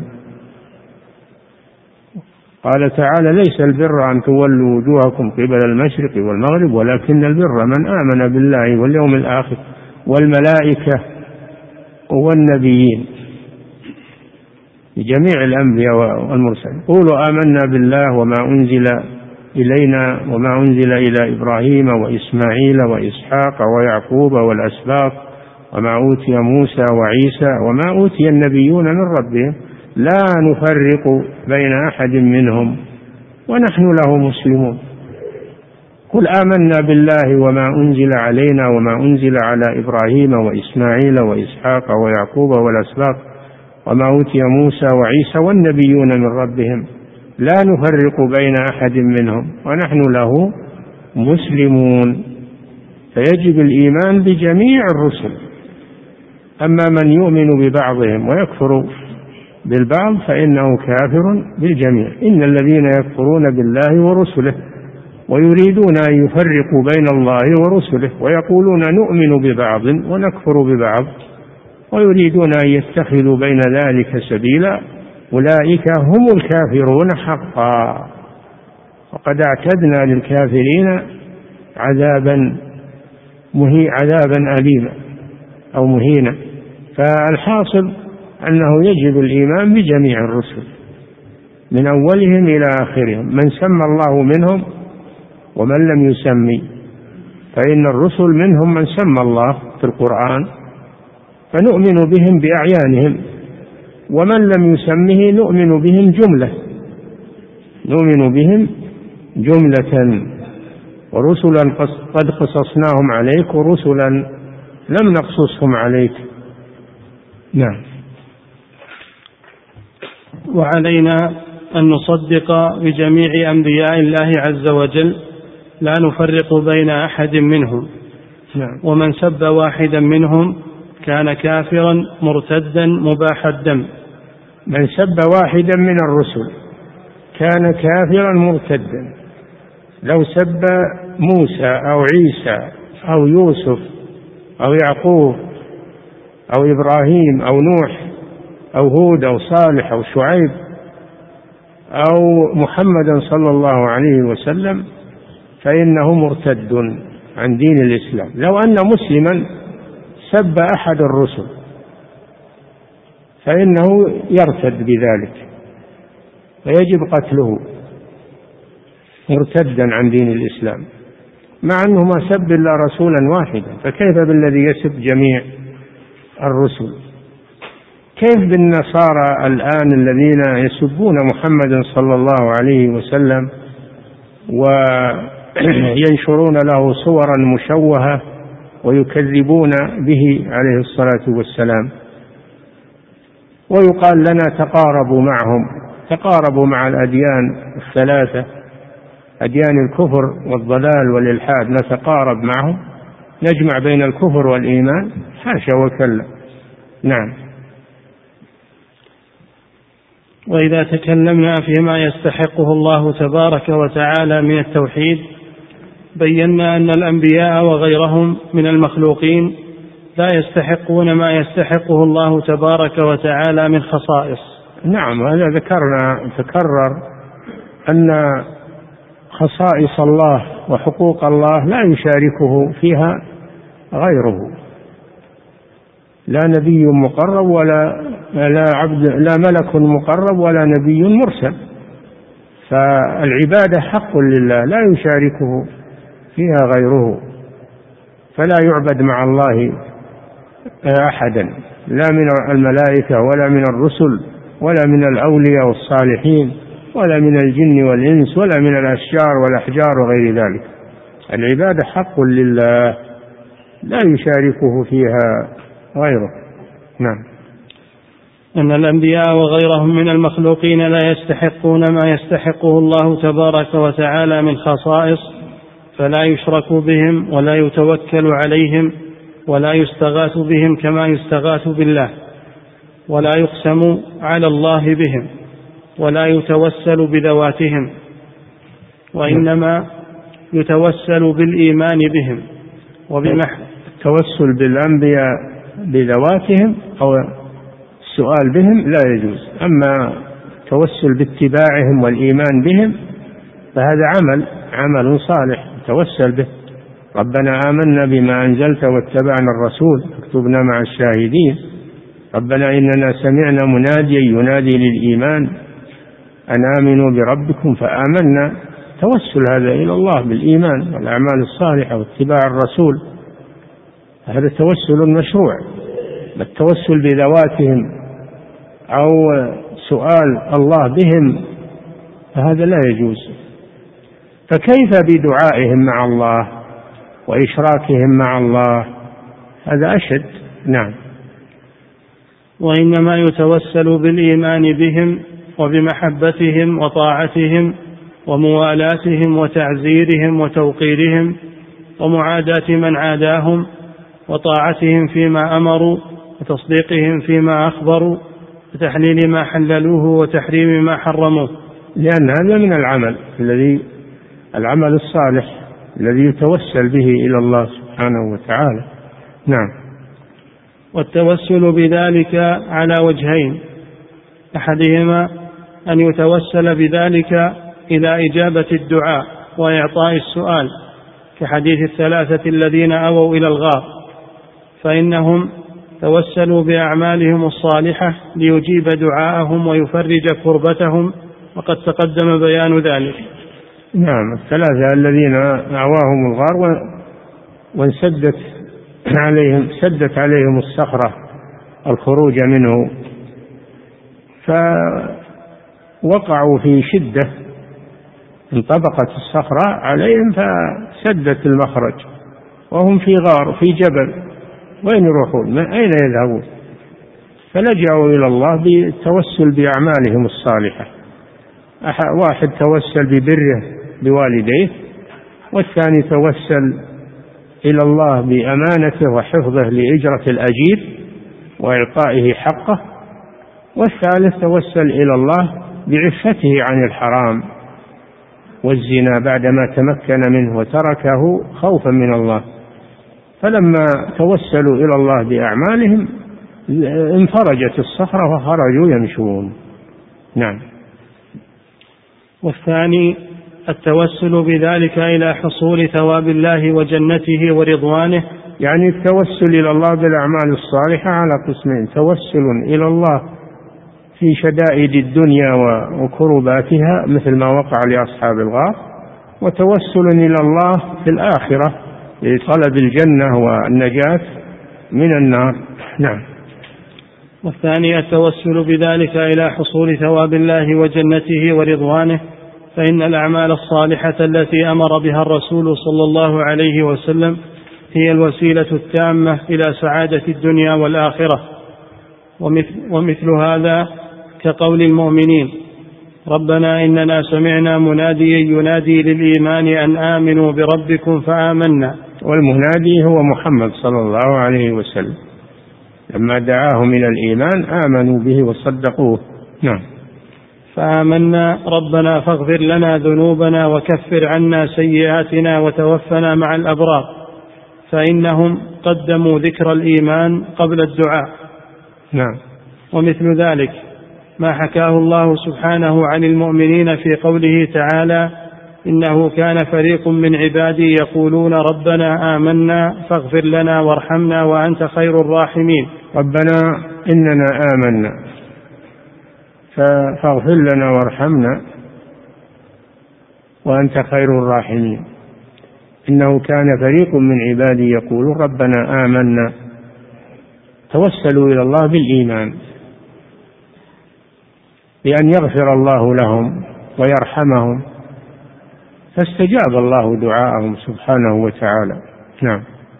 قال تعالى: ليس البر أن تولوا وجوهكم قبل المشرق والمغرب ولكن البر من آمن بالله واليوم الآخر والملائكة والنبيين، بجميع الأنبياء والمرسلين. قولوا آمنا بالله وما أنزل إلينا وما أنزل إلى إبراهيم وإسماعيل وإسحاق ويعقوب والأسباط وما أوتي موسى وعيسى وما أوتي النبيون من ربهم لا نفرق بين أحد منهم ونحن له مسلمون. قل آمنا بالله وما أنزل علينا وما أنزل على إبراهيم وإسماعيل وإسحاق ويعقوب والأسباط وما أوتي موسى وعيسى والنبيون من ربهم لا نفرق بين أحد منهم ونحن له مسلمون. فيجب الإيمان بجميع الرسل. أما من يؤمن ببعضهم ويكفر بالبعض فإنه كافر بالجميع. إن الذين يكفرون بالله ورسله ويريدون أن يفرقوا بين الله ورسله ويقولون نؤمن ببعض ونكفر ببعض ويريدون أن يتخذوا بين ذلك سبيلا أولئك هم الكافرون حقا. وقد اعتدنا للكافرين عذابا مهي عذابا أليما أو مهينا. فالحاصل أنه يجب الإيمان بجميع الرسل من أولهم إلى آخرهم، من سمى الله منهم ومن لم يسمي، فإن الرسل منهم من سمى الله في القرآن فنؤمن بهم بأعيانهم، ومن لم يسمه نؤمن بهم جملة نؤمن بهم جملة. ورسلا قد قصصناهم عليك ورسلا لم نقصصهم عليك. نعم. وعلينا أن نصدق بجميع أنبياء الله عز وجل لا نفرق بين أحد منهم. نعم. ومن سب واحدا منهم كان كافرا مرتدا مباح الدم. من سب واحدا من الرسل كان كافرا مرتدا. لو سب موسى أو عيسى أو يوسف أو يعقوب أو إبراهيم أو نوح أو هود أو صالح أو شعيب أو محمدا صلى الله عليه وسلم فإنه مرتد عن دين الإسلام. لو أن مسلما سب أحد الرسل فإنه يرتد بذلك ويجب قتله مرتدا عن دين الإسلام، مع أنه ما سب إلا رسولا واحدا، فكيف بالذي يسب جميع الرسل؟ كيف بالنصارى الآن الذين يسبون محمدا صلى الله عليه وسلم وينشرون له صورا مشوهة ويكذبون به عليه الصلاة والسلام، ويقال لنا تقاربوا معهم، تقاربوا مع الأديان الثلاثة، أديان الكفر والضلال والإلحاد، نتقارب معهم، نجمع بين الكفر والإيمان؟ حاشا وكلا. نعم. وإذا تكلمنا فيما يستحقه الله تبارك وتعالى من التوحيد بينا أن الأنبياء وغيرهم من المخلوقين لا يستحقون ما يستحقه الله تبارك وتعالى من خصائص. نعم، هذا ذكرنا تكرر أن خصائص الله وحقوق الله لا يشاركه فيها غيره، لا نبي مقرب ولا لا عبد لا ملك مقرب ولا نبي مرسل، فالعبادة حق لله لا يشاركه فيها غيره، فلا يعبد مع الله أحدا، لا من الملائكة ولا من الرسل ولا من الأولياء والصالحين ولا من الجن والإنس ولا من الأشجار والأحجار وغير ذلك. العبادة حق لله لا يشاركه فيها غيره. نعم. أن الأنبياء وغيرهم من المخلوقين لا يستحقون ما يستحقه الله تبارك وتعالى من خصائص، فلا يشرك بهم ولا يتوكل عليهم ولا يستغاث بهم كما يستغاث بالله، ولا يقسم على الله بهم ولا يتوسل بذواتهم، وإنما يتوسل بالإيمان بهم وبمحو التوسل بالأنبياء بذواتهم أو السؤال بهم لا يجوز. أما التوسل باتباعهم والإيمان بهم فهذا عمل عمل صالح توسل به. ربنا آمنا بما أنزلت واتبعنا الرسول اكتبنا مع الشاهدين. ربنا إننا سمعنا مناديا ينادي للإيمان أن آمنوا بربكم فآمنا. توسل هذا إلى الله بالإيمان والأعمال الصالحة واتباع الرسول، هذا توسل مشروع. التوسل بذواتهم أو سؤال الله بهم فهذا لا يجوز. فكيف بدعائهم مع الله وإشراكهم مع الله؟ هذا أشد. نعم. وإنما يتوسل بالإيمان بهم وبمحبتهم وطاعتهم وموالاتهم وتعزيرهم وتوقيرهم ومعاداة من عاداهم وطاعتهم فيما أمروا وتصديقهم فيما أخبروا وتحليل ما حللوه وتحريم ما حرموه، لأن هذا من العمل الذي العمل الصالح الذي يتوسل به إلى الله سبحانه وتعالى. نعم. والتوسل بذلك على وجهين: أحدهما أن يتوسل بذلك إلى إجابة الدعاء وإعطاء السؤال، كحديث الثلاثة الذين أووا إلى الغار، فإنهم توسلوا بأعمالهم الصالحة ليجيب دعاءهم ويفرج كربتهم، وقد تقدم بيان ذلك. نعم. الثلاثة الذين أعواهم الغار وانسدت عليهم سدت عليهم الصخرة الخروج منه، فوقعوا في شدة، انطبقت الصخرة عليهم فسدت المخرج، وهم في غار في جبل، وين يروحون؟ من أين يذهبون؟ فلجأوا إلى الله بالتوسل بأعمالهم الصالحة. واحد توسل ببره بوالديه، والثاني توسل إلى الله بأمانته وحفظه لإجرة الأجير وإعطائه حقه، والثالث توسل إلى الله بعفته عن الحرام والزنا بعدما تمكن منه وتركه خوفا من الله. فلما توسلوا إلى الله بأعمالهم انفرجت الصخرة وخرجوا يمشون. نعم. والثاني التوسل بذلك إلى حصول ثواب الله وجنته ورضوانه، يعني التوسل إلى الله بالأعمال الصالحة على قسمين: توسل إلى الله في شدائد الدنيا وكرباتها مثل ما وقع لأصحاب الغار، وتوسل إلى الله في الآخرة لطلب الجنة والنجاة من النار. نعم. والثاني التوسل بذلك إلى حصول ثواب الله وجنته ورضوانه، فإن الأعمال الصالحة التي أمر بها الرسول صلى الله عليه وسلم هي الوسيلة التامة إلى سعادة الدنيا والآخرة. ومثل, ومثل هذا كقول المؤمنين: ربنا إننا سمعنا مناديا ينادي للإيمان أن آمنوا بربكم فآمنا. والمنادي هو محمد صلى الله عليه وسلم، لما دعاهم إلى الإيمان آمنوا به وصدقوه. نعم. فآمنا ربنا فاغفر لنا ذنوبنا وكفر عنا سيئاتنا وتوفنا مع الأبرار، فإنهم قدموا ذكر الإيمان قبل الدعاء. نعم. ومثل ذلك ما حكاه الله سبحانه عن المؤمنين في قوله تعالى: إنه كان فريق من عبادي يقولون ربنا آمنا فاغفر لنا وارحمنا وأنت خير الراحمين. ربنا إننا آمنا فاغفر لنا وارحمنا وأنت خير الراحمين. إنه كان فريق من عبادي يقولون ربنا آمنا، توسلوا إلى الله بالإيمان بأن يغفر الله لهم ويرحمهم، فاستجاب الله دعاءهم سبحانه وتعالى. نعم.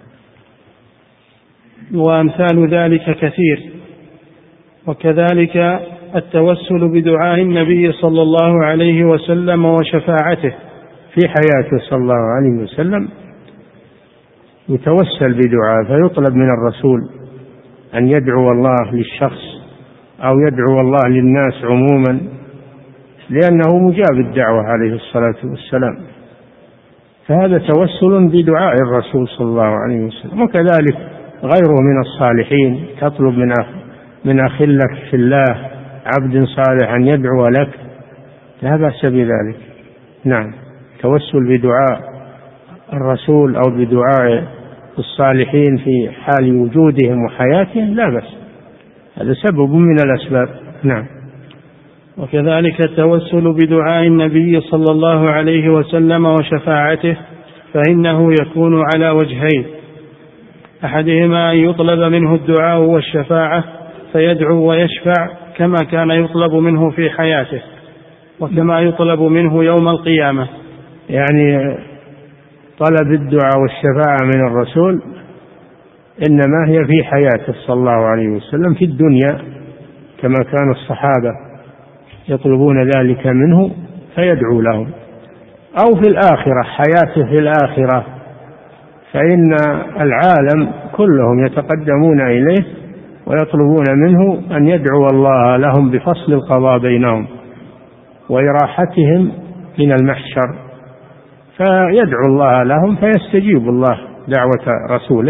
وأمثال ذلك كثير. وكذلك التوسل بدعاء النبي صلى الله عليه وسلم وشفاعته في حياته صلى الله عليه وسلم، يتوسل بدعاء فيطلب من الرسول أن يدعو الله للشخص أو يدعو الله للناس عموما، لأنه مجاب الدعوة عليه الصلاة والسلام، فهذا توسل بدعاء الرسول صلى الله عليه وسلم. وكذلك غيره من الصالحين، تطلب من أخ من أخ لك في الله عبد صالح أن يدعو لك، لا بأس بذلك. نعم. توسل بدعاء الرسول أو بدعاء الصالحين في حال وجودهم وحياتهم لا بأس، هذا سبب من الأسباب. نعم. وكذلك التوسل بدعاء النبي صلى الله عليه وسلم وشفاعته، فإنه يكون على وجهين: أحدهما أن يطلب منه الدعاء والشفاعة فيدعو ويشفع كما كان يطلب منه في حياته وكما يطلب منه يوم القيامة. يعني طلب الدعاء والشفاعة من الرسول إنما هي في حياته صلى الله عليه وسلم في الدنيا، كما كان الصحابة يطلبون ذلك منه فيدعو لهم، أو في الآخرة حياته في الآخرة، فإن العالم كلهم يتقدمون إليه ويطلبون منه أن يدعو الله لهم بفصل القضاء بينهم وإراحتهم من المحشر، فيدعو الله لهم فيستجيب الله دعوة رسوله.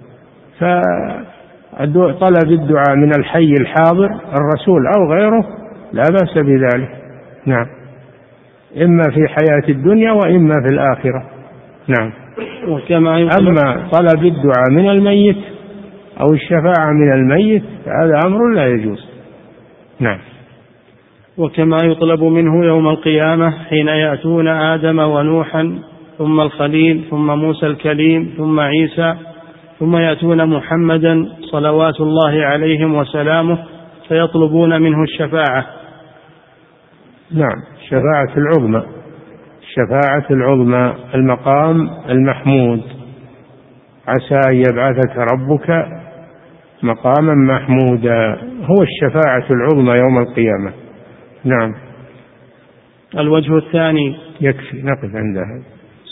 فطلب الدعاء من الحي الحاضر الرسول أو غيره لا بأس بذلك، نعم، إما في حياة الدنيا وإما في الآخرة، نعم. أما طلب الدعاء من الميت أو الشفاعة من الميت هذا أمر لا يجوز، نعم. وكما يطلب منه يوم القيامة حين يأتون آدم ونوحا ثم الخليل ثم موسى الكليم ثم عيسى ثم يأتون محمدا صلوات الله عليهم وسلامه فيطلبون منه الشفاعة. نعم، الشفاعة العظمى، الشفاعة العظمى، المقام المحمود، عسى أن يبعثك ربك مقاما محمودا، هو الشفاعة العظمى يوم القيامة، نعم. الوجه الثاني. يكفي نقف عند هذا.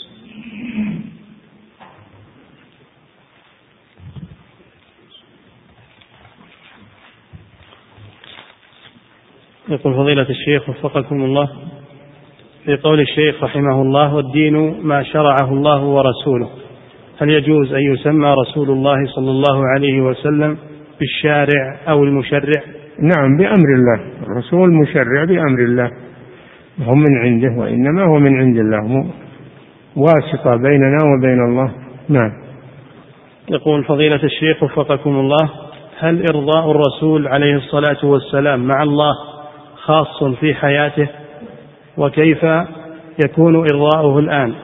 يقول فضيلة الشيخ وفقكم الله، في قول الشيخ رحمه الله: والدين ما شرعه الله ورسوله، هل يجوز أن يسمى رسول الله صلى الله عليه وسلم بالشارع أو المشرع؟ نعم، بأمر الله، الرسول مشرع بأمر الله، هم من عنده، وإنما هو من عند الله، واسطة بيننا وبين الله، نعم. يقول فضيلة الشيخ وفقكم الله: هل إرضاء الرسول عليه الصلاة والسلام مع الله خاص في حياته؟ وكيف يكون إرضاؤه الآن؟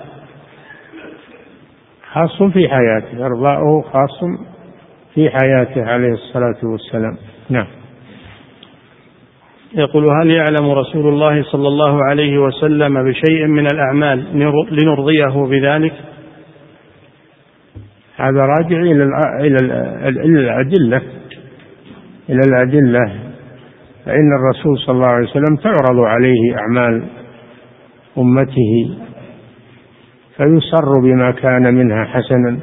خاص في حياته، إرضاؤه خاص في حياته عليه الصلاة والسلام، نعم. يقول: هل يعلم رسول الله صلى الله عليه وسلم بشيء من الأعمال لنرضيه بذلك؟ هذا راجع إلى الأدلة إلى الأدلة فإن الرسول صلى الله عليه وسلم تعرض عليه أعمال أمته فيسر بما كان منها حسنا،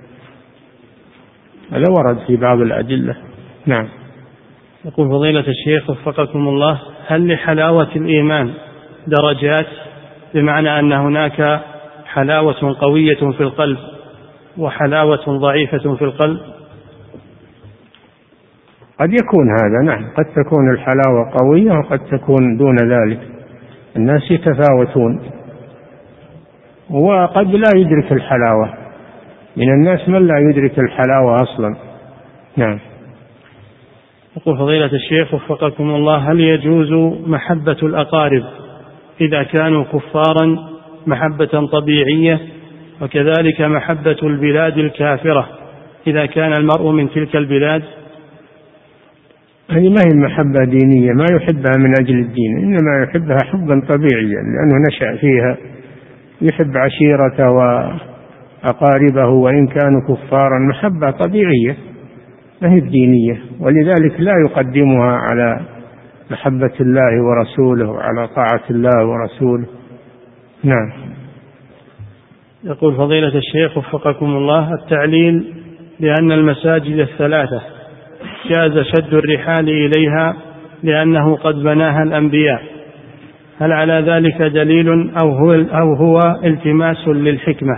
هذا ورد في بعض الأدلة، نعم. يقول فضيلة الشيخ وفقكم الله: هل لحلاوة الإيمان درجات، بمعنى أن هناك حلاوة قوية في القلب وحلاوة ضعيفة في القلب؟ قد يكون هذا، نعم، قد تكون الحلاوة قوية وقد تكون دون ذلك، الناس يتفاوتون، وقد لا يدرك الحلاوة، من الناس من لا يدرك الحلاوة أصلا، نعم. يقول فضيلة الشيخ وفقكم الله: هل يجوز محبة الأقارب إذا كانوا كفارا محبة طبيعية، وكذلك محبة البلاد الكافرة إذا كان المرء من تلك البلاد؟ هذه ما هي محبة دينية، ما يحبها من أجل الدين، إنما يحبها حبا طبيعيا لأنه نشأ فيها، يحب عشيرته وأقاربه وإن كانوا كفارا، محبة طبيعية ما هي دينية، ولذلك لا يقدمها على محبة الله ورسوله وعلى طاعة الله ورسوله، نعم. يقول فضيلة الشيخ وفقكم الله: التعليل بأن المساجد الثلاثة جاز شد الرحال إليها لأنه قد بناها الأنبياء، هل على ذلك دليل أو هو, أو هو التماس للحكمة؟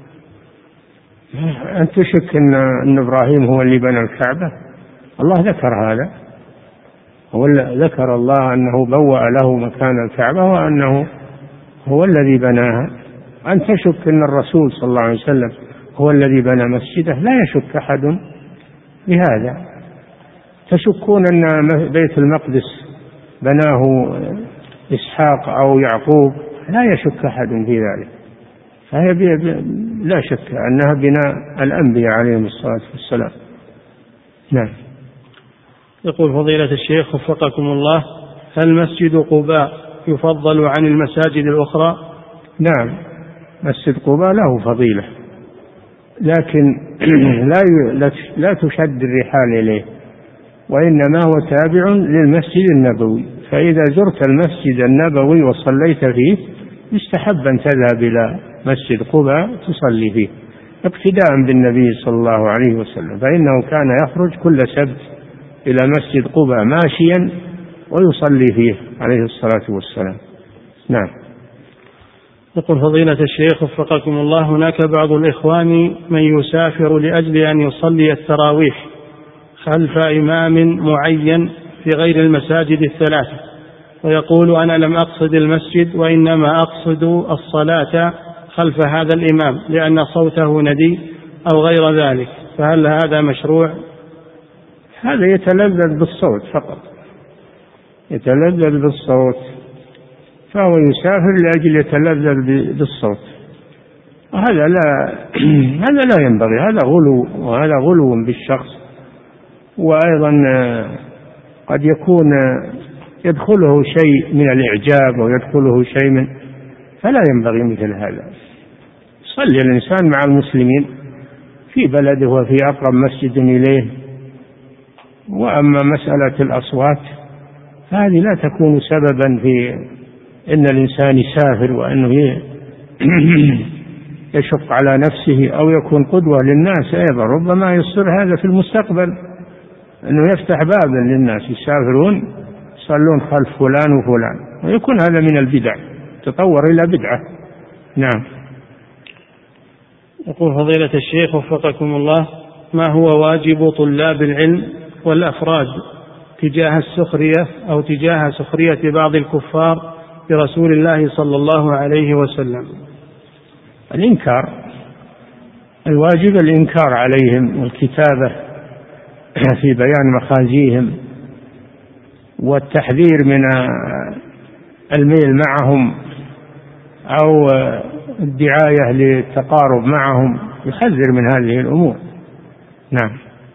أنت تشك أن, أن إبراهيم هو اللي بنى الكعبة؟ الله ذكر هذا، هو ذكر الله أنه بوأ له مكان الكعبة وأنه هو الذي بناها. أنت تشك أن الرسول صلى الله عليه وسلم هو الذي بنى مسجده؟ لا يشك أحد بهذا. تشكون أن بيت المقدس بناه إسحاق أو يعقوب؟ لا يشك أحد في ذلك، فهي لا شك أنها بناء الأنبياء عليهم الصلاة والسلام، نعم. يقول فضيلة الشيخ وفقكم الله: هل مسجد قباء يفضل عن المساجد الأخرى؟ نعم، مسجد قباء له فضيلة، لكن لا لا تشد الرحال إليه، وإنما هو تابع للمسجد النبوي. فإذا زرت المسجد النبوي وصليت فيه يستحب أن تذهب إلى مسجد قباء تصلي فيه اقتداء بالنبي صلى الله عليه وسلم، فإنه كان يخرج كل سبت إلى مسجد قباء ماشيا ويصلي فيه عليه الصلاة والسلام. نعم. يقول فضيلة الشيخ وفقكم الله: هناك بعض الإخوان من يسافر لأجل أن يصلي التراويح خلف إمام معين في غير المساجد الثلاثة، ويقول: أنا لم أقصد المسجد وإنما أقصد الصلاة خلف هذا الإمام لأن صوته ندي أو غير ذلك، فهل هذا مشروع؟ هذا يتلذذ بالصوت فقط، يتلذذ بالصوت، فهو يسافر لأجل يتلذذ بالصوت، وهذا لا هذا لا ينبغي، هذا غلو، وهذا غلو بالشخص، وأيضا قد يكون يدخله شيء من الإعجاب ويدخله شيء من، فلا ينبغي مثل هذا. صلي الإنسان مع المسلمين في بلده وفي أقرب مسجد إليه. وأما مسألة الأصوات هذه لا تكون سببا في إن الإنسان يسافر وأنه يشق على نفسه أو يكون قدوة للناس. أيضا ربما يصير هذا في المستقبل أنه يفتح بابا للناس يسافرون يصلون خلف فلان وفلان، ويكون هذا من البدع، تطور إلى بدعة. نعم. يقول فضيلة الشيخ وفقكم الله: ما هو واجب طلاب العلم والأفراد تجاه السخرية أو تجاه سخرية بعض الكفار برسول الله صلى الله عليه وسلم؟ الإنكار، الواجب الإنكار عليهم والكتابة في بيان مخازيهم والتحذير من الميل معهم أو الدعاية للتقارب معهم، يحذر من هذه الأمور. نعم.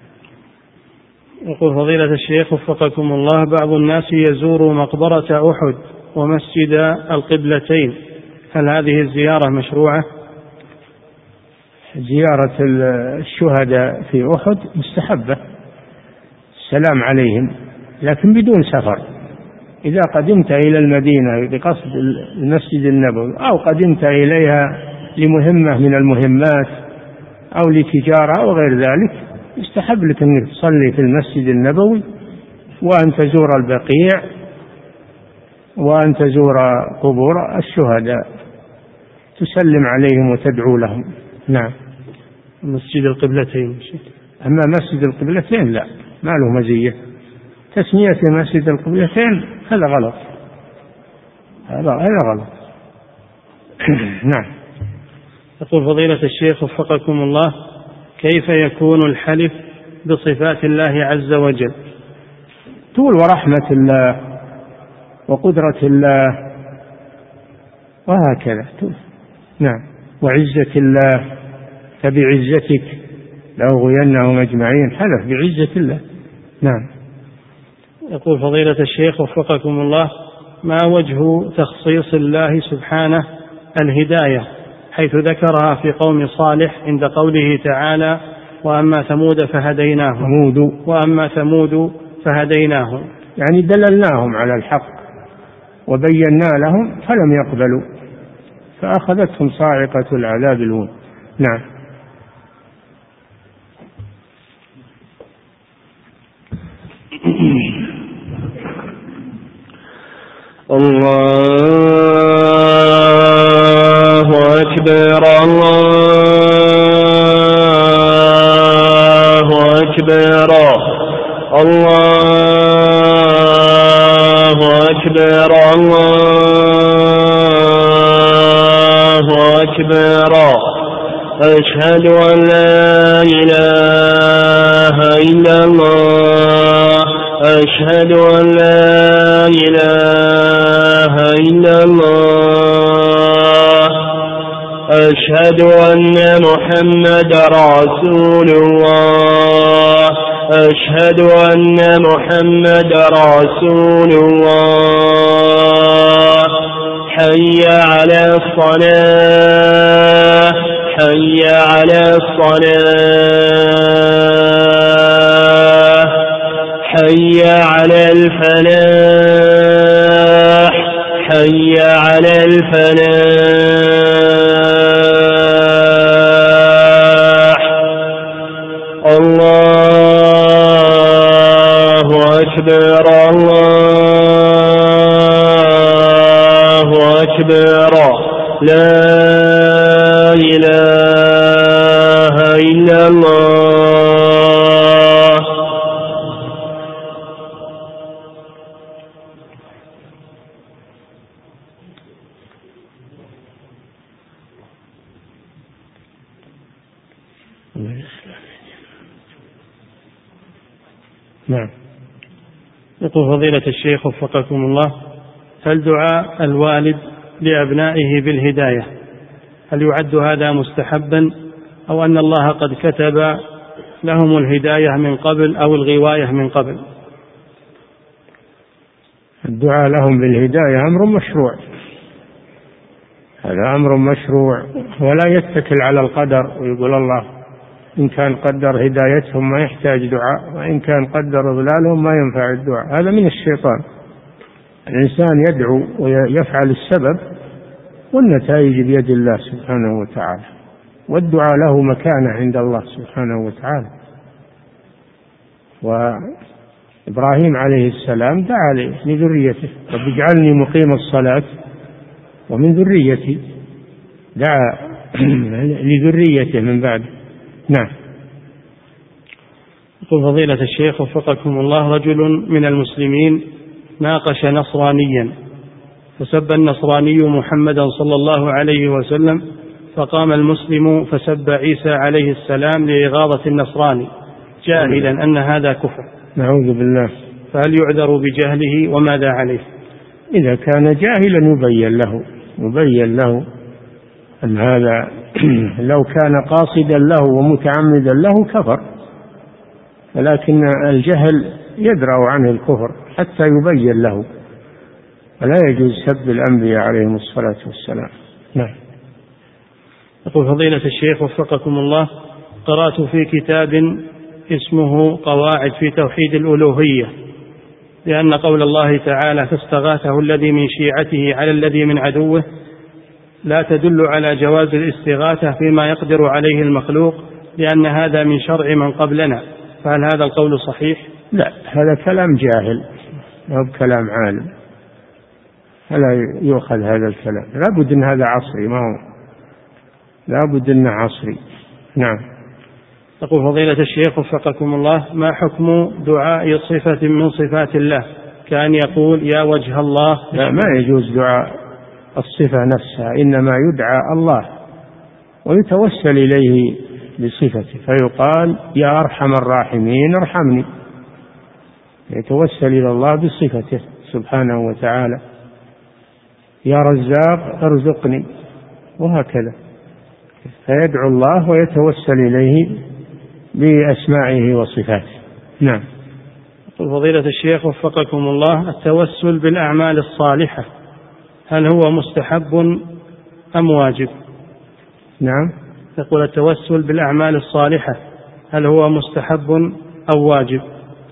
يقول فضيلة الشيخ وفقكم الله: بعض الناس يزور مقبرة أحد ومسجد القبلتين، هل هذه الزيارة مشروعة؟ زيارة الشهداء في أحد مستحبة، السلام عليهم، لكن بدون سفر. إذا قدمت إلى المدينة بقصد المسجد النبوي أو قدمت إليها لمهمة من المهمات أو لتجارة أو غير ذلك، يستحب لك أن تصلي في المسجد النبوي وأن تزور البقيع وأن تزور قبور الشهداء، تسلم عليهم وتدعو لهم. نعم. مسجد القبلتين. أما مسجد القبلتين لا، ما له مزية، تسمية مسجد القبلتين هذا غلط، هذا هذا غلط. نعم. يقول فضيلة الشيخ وفقكم الله: كيف يكون الحلف بصفات الله عز وجل؟ تقول ورحمة الله وقدرة الله وهكذا. نعم. وعزة الله، فبعزتك لأغوينهم أجمعين، حلف بعزة الله. نعم. يقول فضيلة الشيخ وفقكم الله: ما وجه تخصيص الله سبحانه الهداية حيث ذكرها في قوم صالح عند قوله تعالى: وأما ثمود فهديناهم وأما ثمود فهديناهم؟ يعني دللناهم على الحق وبينا لهم فلم يقبلوا فأخذتهم صاعقة العذاب الهون. نعم. الله أكبر الله أكبر الله أكبر الله أكبر أشهد أن لا إله إلا الله أشهد أن لا إله إلا الله أشهد أن محمد رسول الله أشهد أن محمد رسول الله حي على الصلاة حي على الصلاة حي على الفلاح حي على الفلاح الله أكبر الله أكبر لا إله إلا الله. نعم. يقول فضيلة الشيخ وفقكم الله: هل دعاء الوالد لأبنائه بالهداية هل يعد هذا مستحبا، أو أن الله قد كتب لهم الهداية من قبل أو الغواية من قبل؟ الدعاء لهم بالهداية أمر مشروع، هذا أمر مشروع، ولا يتكل على القدر ويقول الله إن كان قدر هدايتهم ما يحتاج دعاء، وإن كان قدر ضلالهم ما ينفع الدعاء. هذا من الشيطان. الإنسان يدعو ويفعل السبب والنتائج بيد الله سبحانه وتعالى، والدعاء له مكانة عند الله سبحانه وتعالى. وإبراهيم عليه السلام دعا لذريته: رب اجعلني مقيم الصلاة ومن ذريتي، دعا لذريته من بعد. نعم. يقول فضيلة الشيخ وفقكم الله: رجل من المسلمين ناقش نصرانيا فسب النصراني محمدا صلى الله عليه وسلم، فقام المسلم فسب عيسى عليه السلام لإغاظة النصراني جاهلا أن هذا كفر. نعوذ بالله. فهل يعذر بجهله وماذا عليه؟ إذا كان جاهلا يبين له يبين له أن هذا لو كان قاصدا له ومتعمدا له كفر، ولكن الجهل يدرأ عنه الكفر حتى يبين له، ولا يجوز سب الأنبياء عليهم الصلاة والسلام. نعم. يقول فضيلة الشيخ وفقكم الله: قرأت في كتاب اسمه قواعد في توحيد الألوهية لأن قول الله تعالى فاستغاثه الذي من شيعته على الذي من عدوه لا تدل على جواز الاستغاثة فيما يقدر عليه المخلوق، لأن هذا من شرع من قبلنا، فهل هذا القول صحيح؟ لا، هذا كلام جاهل، هذا كلام عالم، فلا يؤخذ هذا الكلام. لا بد أن هذا عصري، ما هو لا بد أنه عصري. نعم. يقول فضيلة الشيخ وفقكم الله: ما حكم دعاء صفة من صفات الله كأن يقول يا وجه الله؟ لا، ما يجوز دعاء الصفة نفسها، إنما يدعى الله ويتوسل إليه بصفته، فيقال يا أرحم الراحمين ارحمني، يتوسل إلى الله بصفته سبحانه وتعالى، يا رزاق ارزقني، وهكذا، فيدعو الله ويتوسل إليه بأسمائه وصفاته. نعم. فضيلة الشيخ وفقكم الله: التوسل بالأعمال الصالحة هل هو مستحب أم واجب؟ نعم. يقول التوسل بالأعمال الصالحة هل هو مستحب أو واجب؟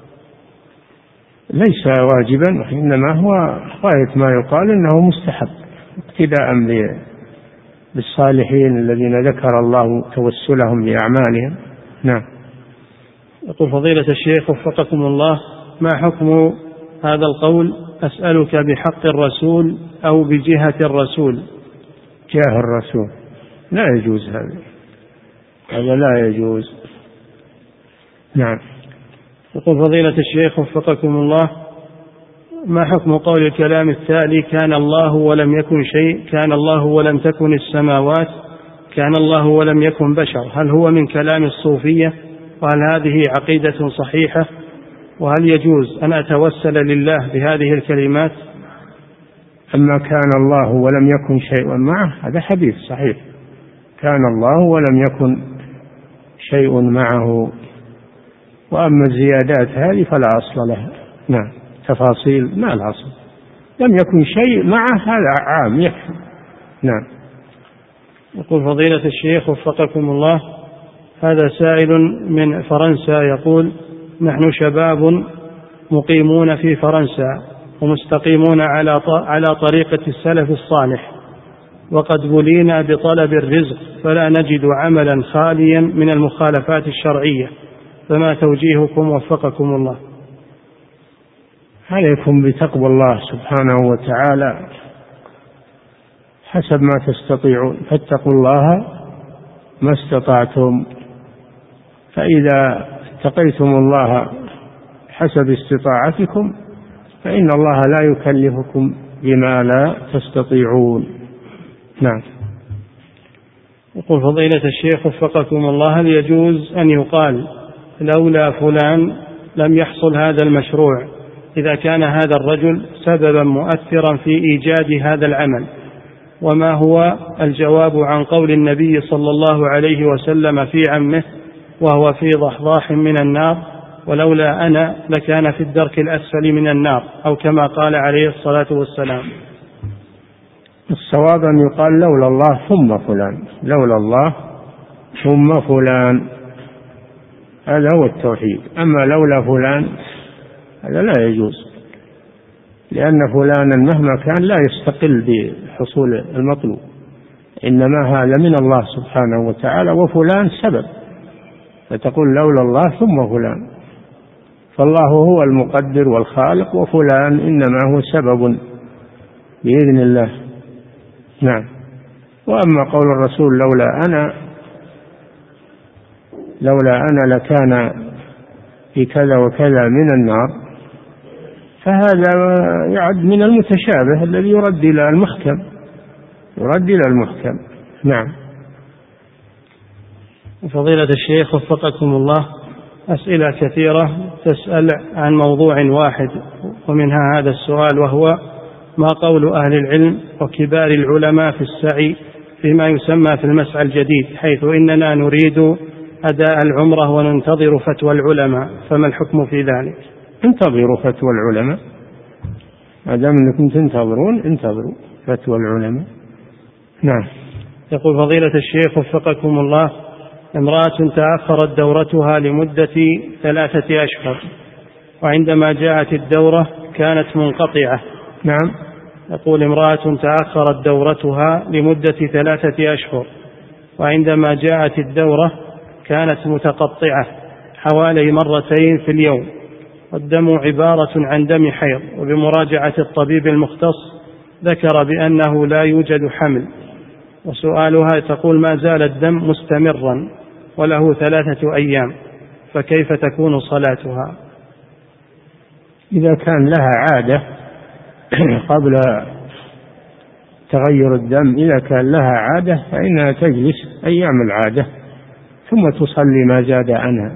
ليس واجبا، إنما هو غاية ما يقال إنه مستحب اقتداء بالصالحين الذين ذكر الله توسلهم بأعمالهم. نعم. يقول فضيلة الشيخ وفقكم الله: ما حكم هذا القول أسألك بحق الرسول أو بجهة الرسول؟ جاه الرسول لا يجوز، هذا هذا لا يجوز. نعم. يقول فضيلة الشيخ وفقكم الله: ما حكم قول الكلام التالي كان الله ولم يكن شيء، كان الله ولم تكن السماوات، كان الله ولم يكن بشر؟ هل هو من كلام الصوفية؟ وهل هذه عقيدة صحيحة؟ وهل يجوز أن أتوسل لله بهذه الكلمات؟ أما كان الله ولم يكن شيء معه هذا حديث صحيح، كان الله ولم يكن شيء معه، وأما الزيادات هذه فلا أصل لها. نعم، تفاصيل ما لها أصل، لم يكن شيء معه هذا عام يكفي. نعم. يقول فضيلة الشيخ وفقكم الله، هذا سائل من فرنسا يقول: نحن شباب مقيمون في فرنسا ومستقيمون على على طريقة السلف الصالح، وقد بلينا بطلب الرزق فلا نجد عملا خاليا من المخالفات الشرعية، فما توجيهكم وفقكم الله؟ عليكم بتقوى الله سبحانه وتعالى حسب ما تستطيعون، فاتقوا الله ما استطعتم، فإذا اتقيتم الله حسب استطاعتكم فإن الله لا يكلفكم بما لا تستطيعون. نعم. يقول فضيلة الشيخ وفقكم الله: هل يجوز أن يقال لولا فلان لم يحصل هذا المشروع إذا كان هذا الرجل سببا مؤثرا في إيجاد هذا العمل؟ وما هو الجواب عن قول النبي صلى الله عليه وسلم في عمه وهو في ضحضاح من النار: ولولا أنا لكان في الدرك الأسفل من النار، أو كما قال عليه الصلاة والسلام؟ الصواب أن يقال لولا الله ثم فلان، لولا الله ثم فلان، هذا هو التوحيد. أما لولا فلان هذا لا يجوز، لأن فلانا مهما كان لا يستقل بحصول المطلوب، إنما هذا من الله سبحانه وتعالى، وفلان سبب، فتقول لولا الله ثم فلان، فالله هو المقدر والخالق، وفلان إنما هو سبب بإذن الله. نعم. وأما قول الرسول لولا أنا لولا أنا لكان في كذا وكذا من النار، فهذا يعد من المتشابه الذي يرد إلى المحكم، يرد إلى المحكم. نعم. فضيلة الشيخ وفقكم الله، أسئلة كثيرة تسأل عن موضوع واحد، ومنها هذا السؤال، وهو: ما قول أهل العلم وكبار العلماء في السعي فيما يسمى في المسعى الجديد، حيث إننا نريد أداء العمرة وننتظر فتوى العلماء، فما الحكم في ذلك؟ انتظروا فتوى العلماء، ما دام أنكم تنتظرون انتظروا فتوى العلماء. نعم. يقول فضيلة الشيخ وفقكم الله: امرأة تأخرت دورتها لمدة ثلاثة أشهر، وعندما جاءت الدورة كانت منقطعة. نعم. يقول: امرأة تأخرت دورتها لمدة ثلاثة أشهر، وعندما جاءت الدورة كانت متقطعة حوالي مرتين في اليوم، والدم عبارة عن دم حيض، وبمراجعة الطبيب المختص ذكر بأنه لا يوجد حمل، وسؤالها تقول: ما زال الدم مستمرا وله ثلاثة أيام، فكيف تكون صلاتها؟ إذا كان لها عادة قبل تغير الدم، إذا كان لها عادة فإنها تجلس أيام العادة ثم تصلي ما زاد عنها،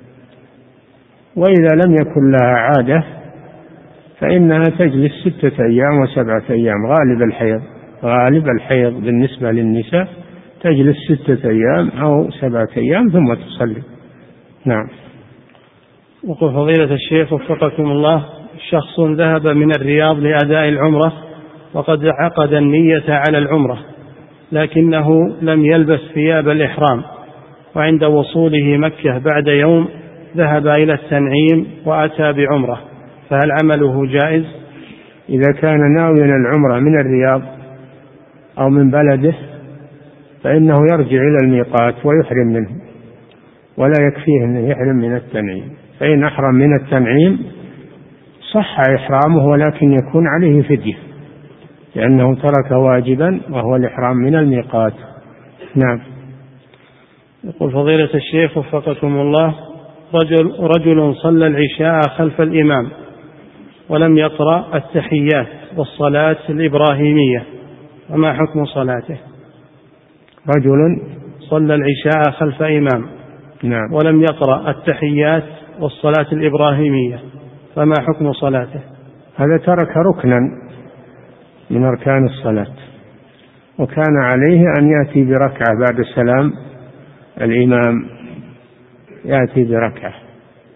وإذا لم يكن لها عادة فإنها تجلس ستة أيام وسبعة أيام، غالب الحيض غالب الحيض بالنسبة للنساء تجلس ستة أيام أو سبعة أيام ثم تصلي. نعم. وقل فضيلة الشيخ وفقكم الله: شخص ذهب من الرياض لأداء العمرة وقد عقد النية على العمرة، لكنه لم يلبس ثياب الإحرام، وعند وصوله مكة بعد يوم ذهب إلى التنعيم وأتى بعمرة، فهل عمله جائز؟ إذا كان ناويا العمرة من الرياض أو من بلده فإنه يرجع إلى الميقات ويحرم منه، ولا يكفيه أنه يحرم من التنعيم، فإن أحرم من التنعيم صح إحرامه، ولكن يكون عليه فدية لأنه ترك واجبا وهو الإحرام من الميقات. نعم. يقول فضيلة الشيخ وفقكم الله: رجل, رجل صلى العشاء خلف الإمام ولم يقرأ التحيات والصلاة الإبراهيمية، وما حكم صلاته؟ رجل صلى العشاء خلف إمام نعم. ولم يقرأ التحيات والصلاة الإبراهيمية، فما حكم صلاته؟ هذا ترك ركنا من أركان الصلاة، وكان عليه أن يأتي بركعة بعد السلام، الإمام يأتي بركعة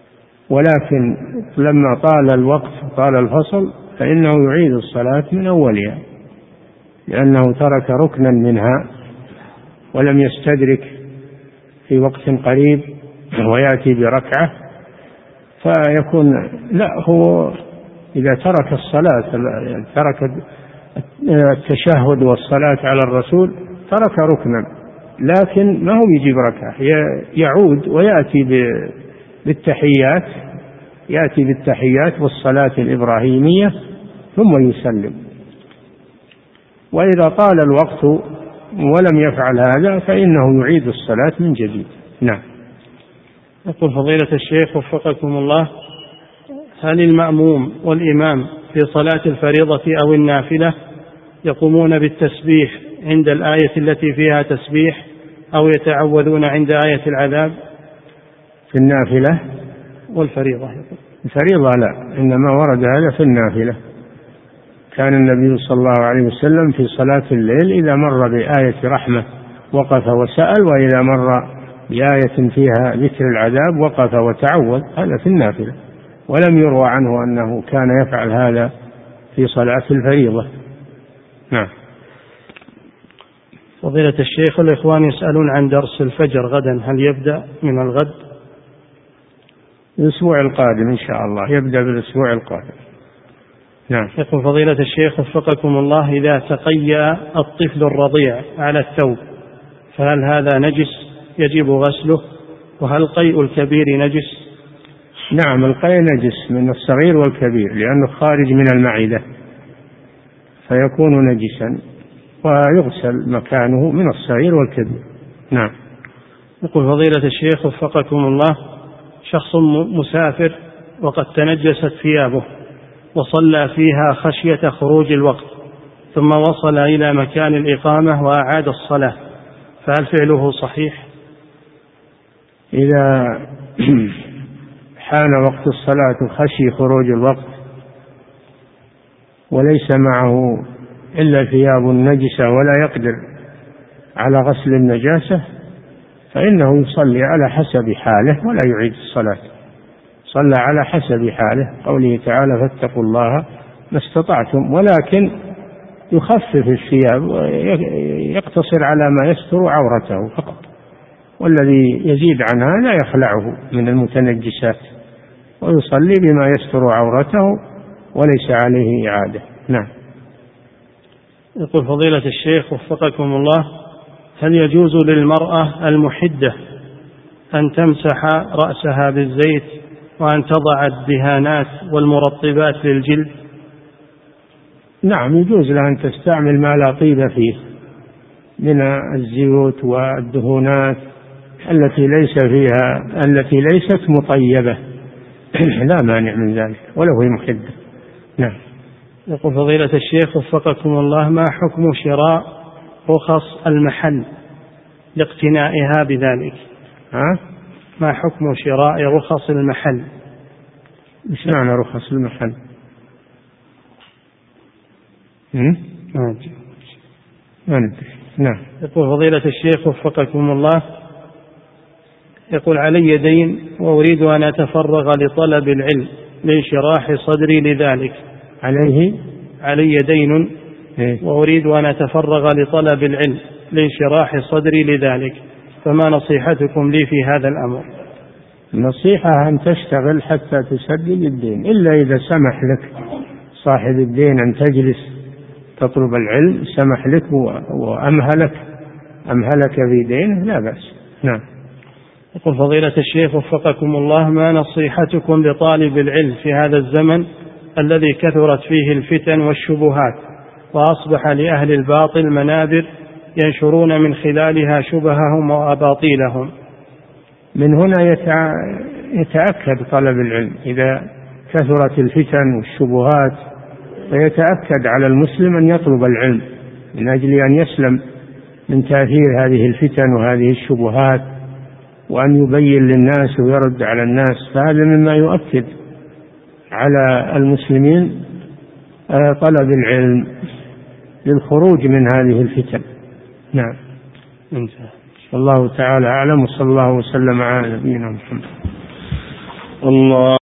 ولكن لما طال الوقت طال الفصل فإنه يعيد الصلاة من أولها، لأنه ترك ركنا منها ولم يستدرك في وقت قريب ويأتي بركعة، فيكون لا، هو إذا ترك الصلاة ترك التشهد والصلاة على الرسول ترك ركنا، لكن ما هو يجيب ركعة، يعود ويأتي بالتحيات يأتي بالتحيات والصلاة الإبراهيمية ثم يسلم. وإذا طال الوقت ولم يفعل هذا فإنه يعيد الصلاة من جديد. نعم. يقول فضيلة الشيخ وفقكم الله: هل المأموم والإمام في صلاة الفريضة أو النافلة يقومون بالتسبيح عند الآية التي فيها تسبيح أو يتعوذون عند آية العذاب؟ في النافلة والفريضة؟ الفريضة لا، إنما ورد هذا في النافلة. كان النبي صلى الله عليه وسلم في صلاة الليل إذا مر بآية رحمة وقف وسأل، وإذا مر بآية فيها ذكر العذاب وقف وتعوذ، هذا في النافلة. ولم يروى عنه أنه كان يفعل هذا في صلاة الفريضة. نعم. فضيلة الشيخ، الإخوان يسألون عن درس الفجر غدا، هل يبدأ من الغد؟ الأسبوع القادم إن شاء الله، يبدأ بالأسبوع القادم. نعم. يقول فضيلة الشيخ وفقكم الله: إذا تقيأ الطفل الرضيع على الثوب فهل هذا نجس يجب غسله؟ وهل قيء الكبير نجس؟ نعم، القيء نجس من الصغير والكبير، لأنه خارج من المعدة فيكون نجسا، ويغسل مكانه من الصغير والكبير. نعم. يقول فضيلة الشيخ وفقكم الله: شخص مسافر وقد تنجست ثيابه وصلى فيها خشية خروج الوقت، ثم وصل إلى مكان الإقامة وأعاد الصلاة، فهل فعله صحيح؟ إذا حان وقت الصلاة خشي خروج الوقت وليس معه إلا ثياب نجسة ولا يقدر على غسل النجاسة فإنه يصلي على حسب حاله ولا يعيد الصلاة، صلى على حسب حاله، قوله تعالى: فاتقوا الله ما استطعتم، ولكن يخفف الثياب ويقتصر على ما يستر عورته فقط، والذي يزيد عنها لا يخلعه من المتنجسات، ويصلي بما يستر عورته وليس عليه إعادة. نعم. يقول فضيلة الشيخ وفقكم الله: هل يجوز للمرأة المحدة أن تمسح رأسها بالزيت وأن تضع الدهانات والمرطبات للجلد؟ نعم، يجوز لها أن تستعمل ما لا طيب فيه من الزيوت والدهونات التي ليس فيها التي ليست مطيبة، لا مانع من ذلك ولو هي محدة. نعم. يقول فضيلة الشيخ وفقكم الله: ما حكم شراء رخص المحل لاقتنائها بذلك؟ ها؟ ما حكم شراء رخص المحل؟ ايش معنى رخص المحل؟ ما ندري. نعم. يقول فضيلة الشيخ وفقكم الله: يقول علي دين وأريد أن أتفرغ لطلب العلم لانشراح صدري لذلك. عليه علي دين وأريد أن أتفرغ لطلب العلم لانشراح صدري لذلك، فما نصيحتكم لي في هذا الأمر؟ النصيحة أن تشتغل حتى تسدد الدين، إلا إذا سمح لك صاحب الدين أن تجلس تطلب العلم، سمح لك وأمهلك أمهلك في دينه لا بأس. نعم. يقول فضيلة الشيخ وفقكم الله: ما نصيحتكم لطالب العلم في هذا الزمن الذي كثرت فيه الفتن والشبهات وأصبح لأهل الباطل منابر ينشرون من خلالها شبههم وأباطيلهم؟ من هنا يتأكد طلب العلم إذا كثرت الفتن والشبهات، فيتأكد على المسلم أن يطلب العلم من أجل أن يسلم من تأثير هذه الفتن وهذه الشبهات، وأن يبين للناس ويرد على الناس، فهذا مما يؤكد على المسلمين طلب العلم للخروج من هذه الفتن. نعم. الله تعالى أعلم، وصلى الله وسلم على نبينا محمد. الله.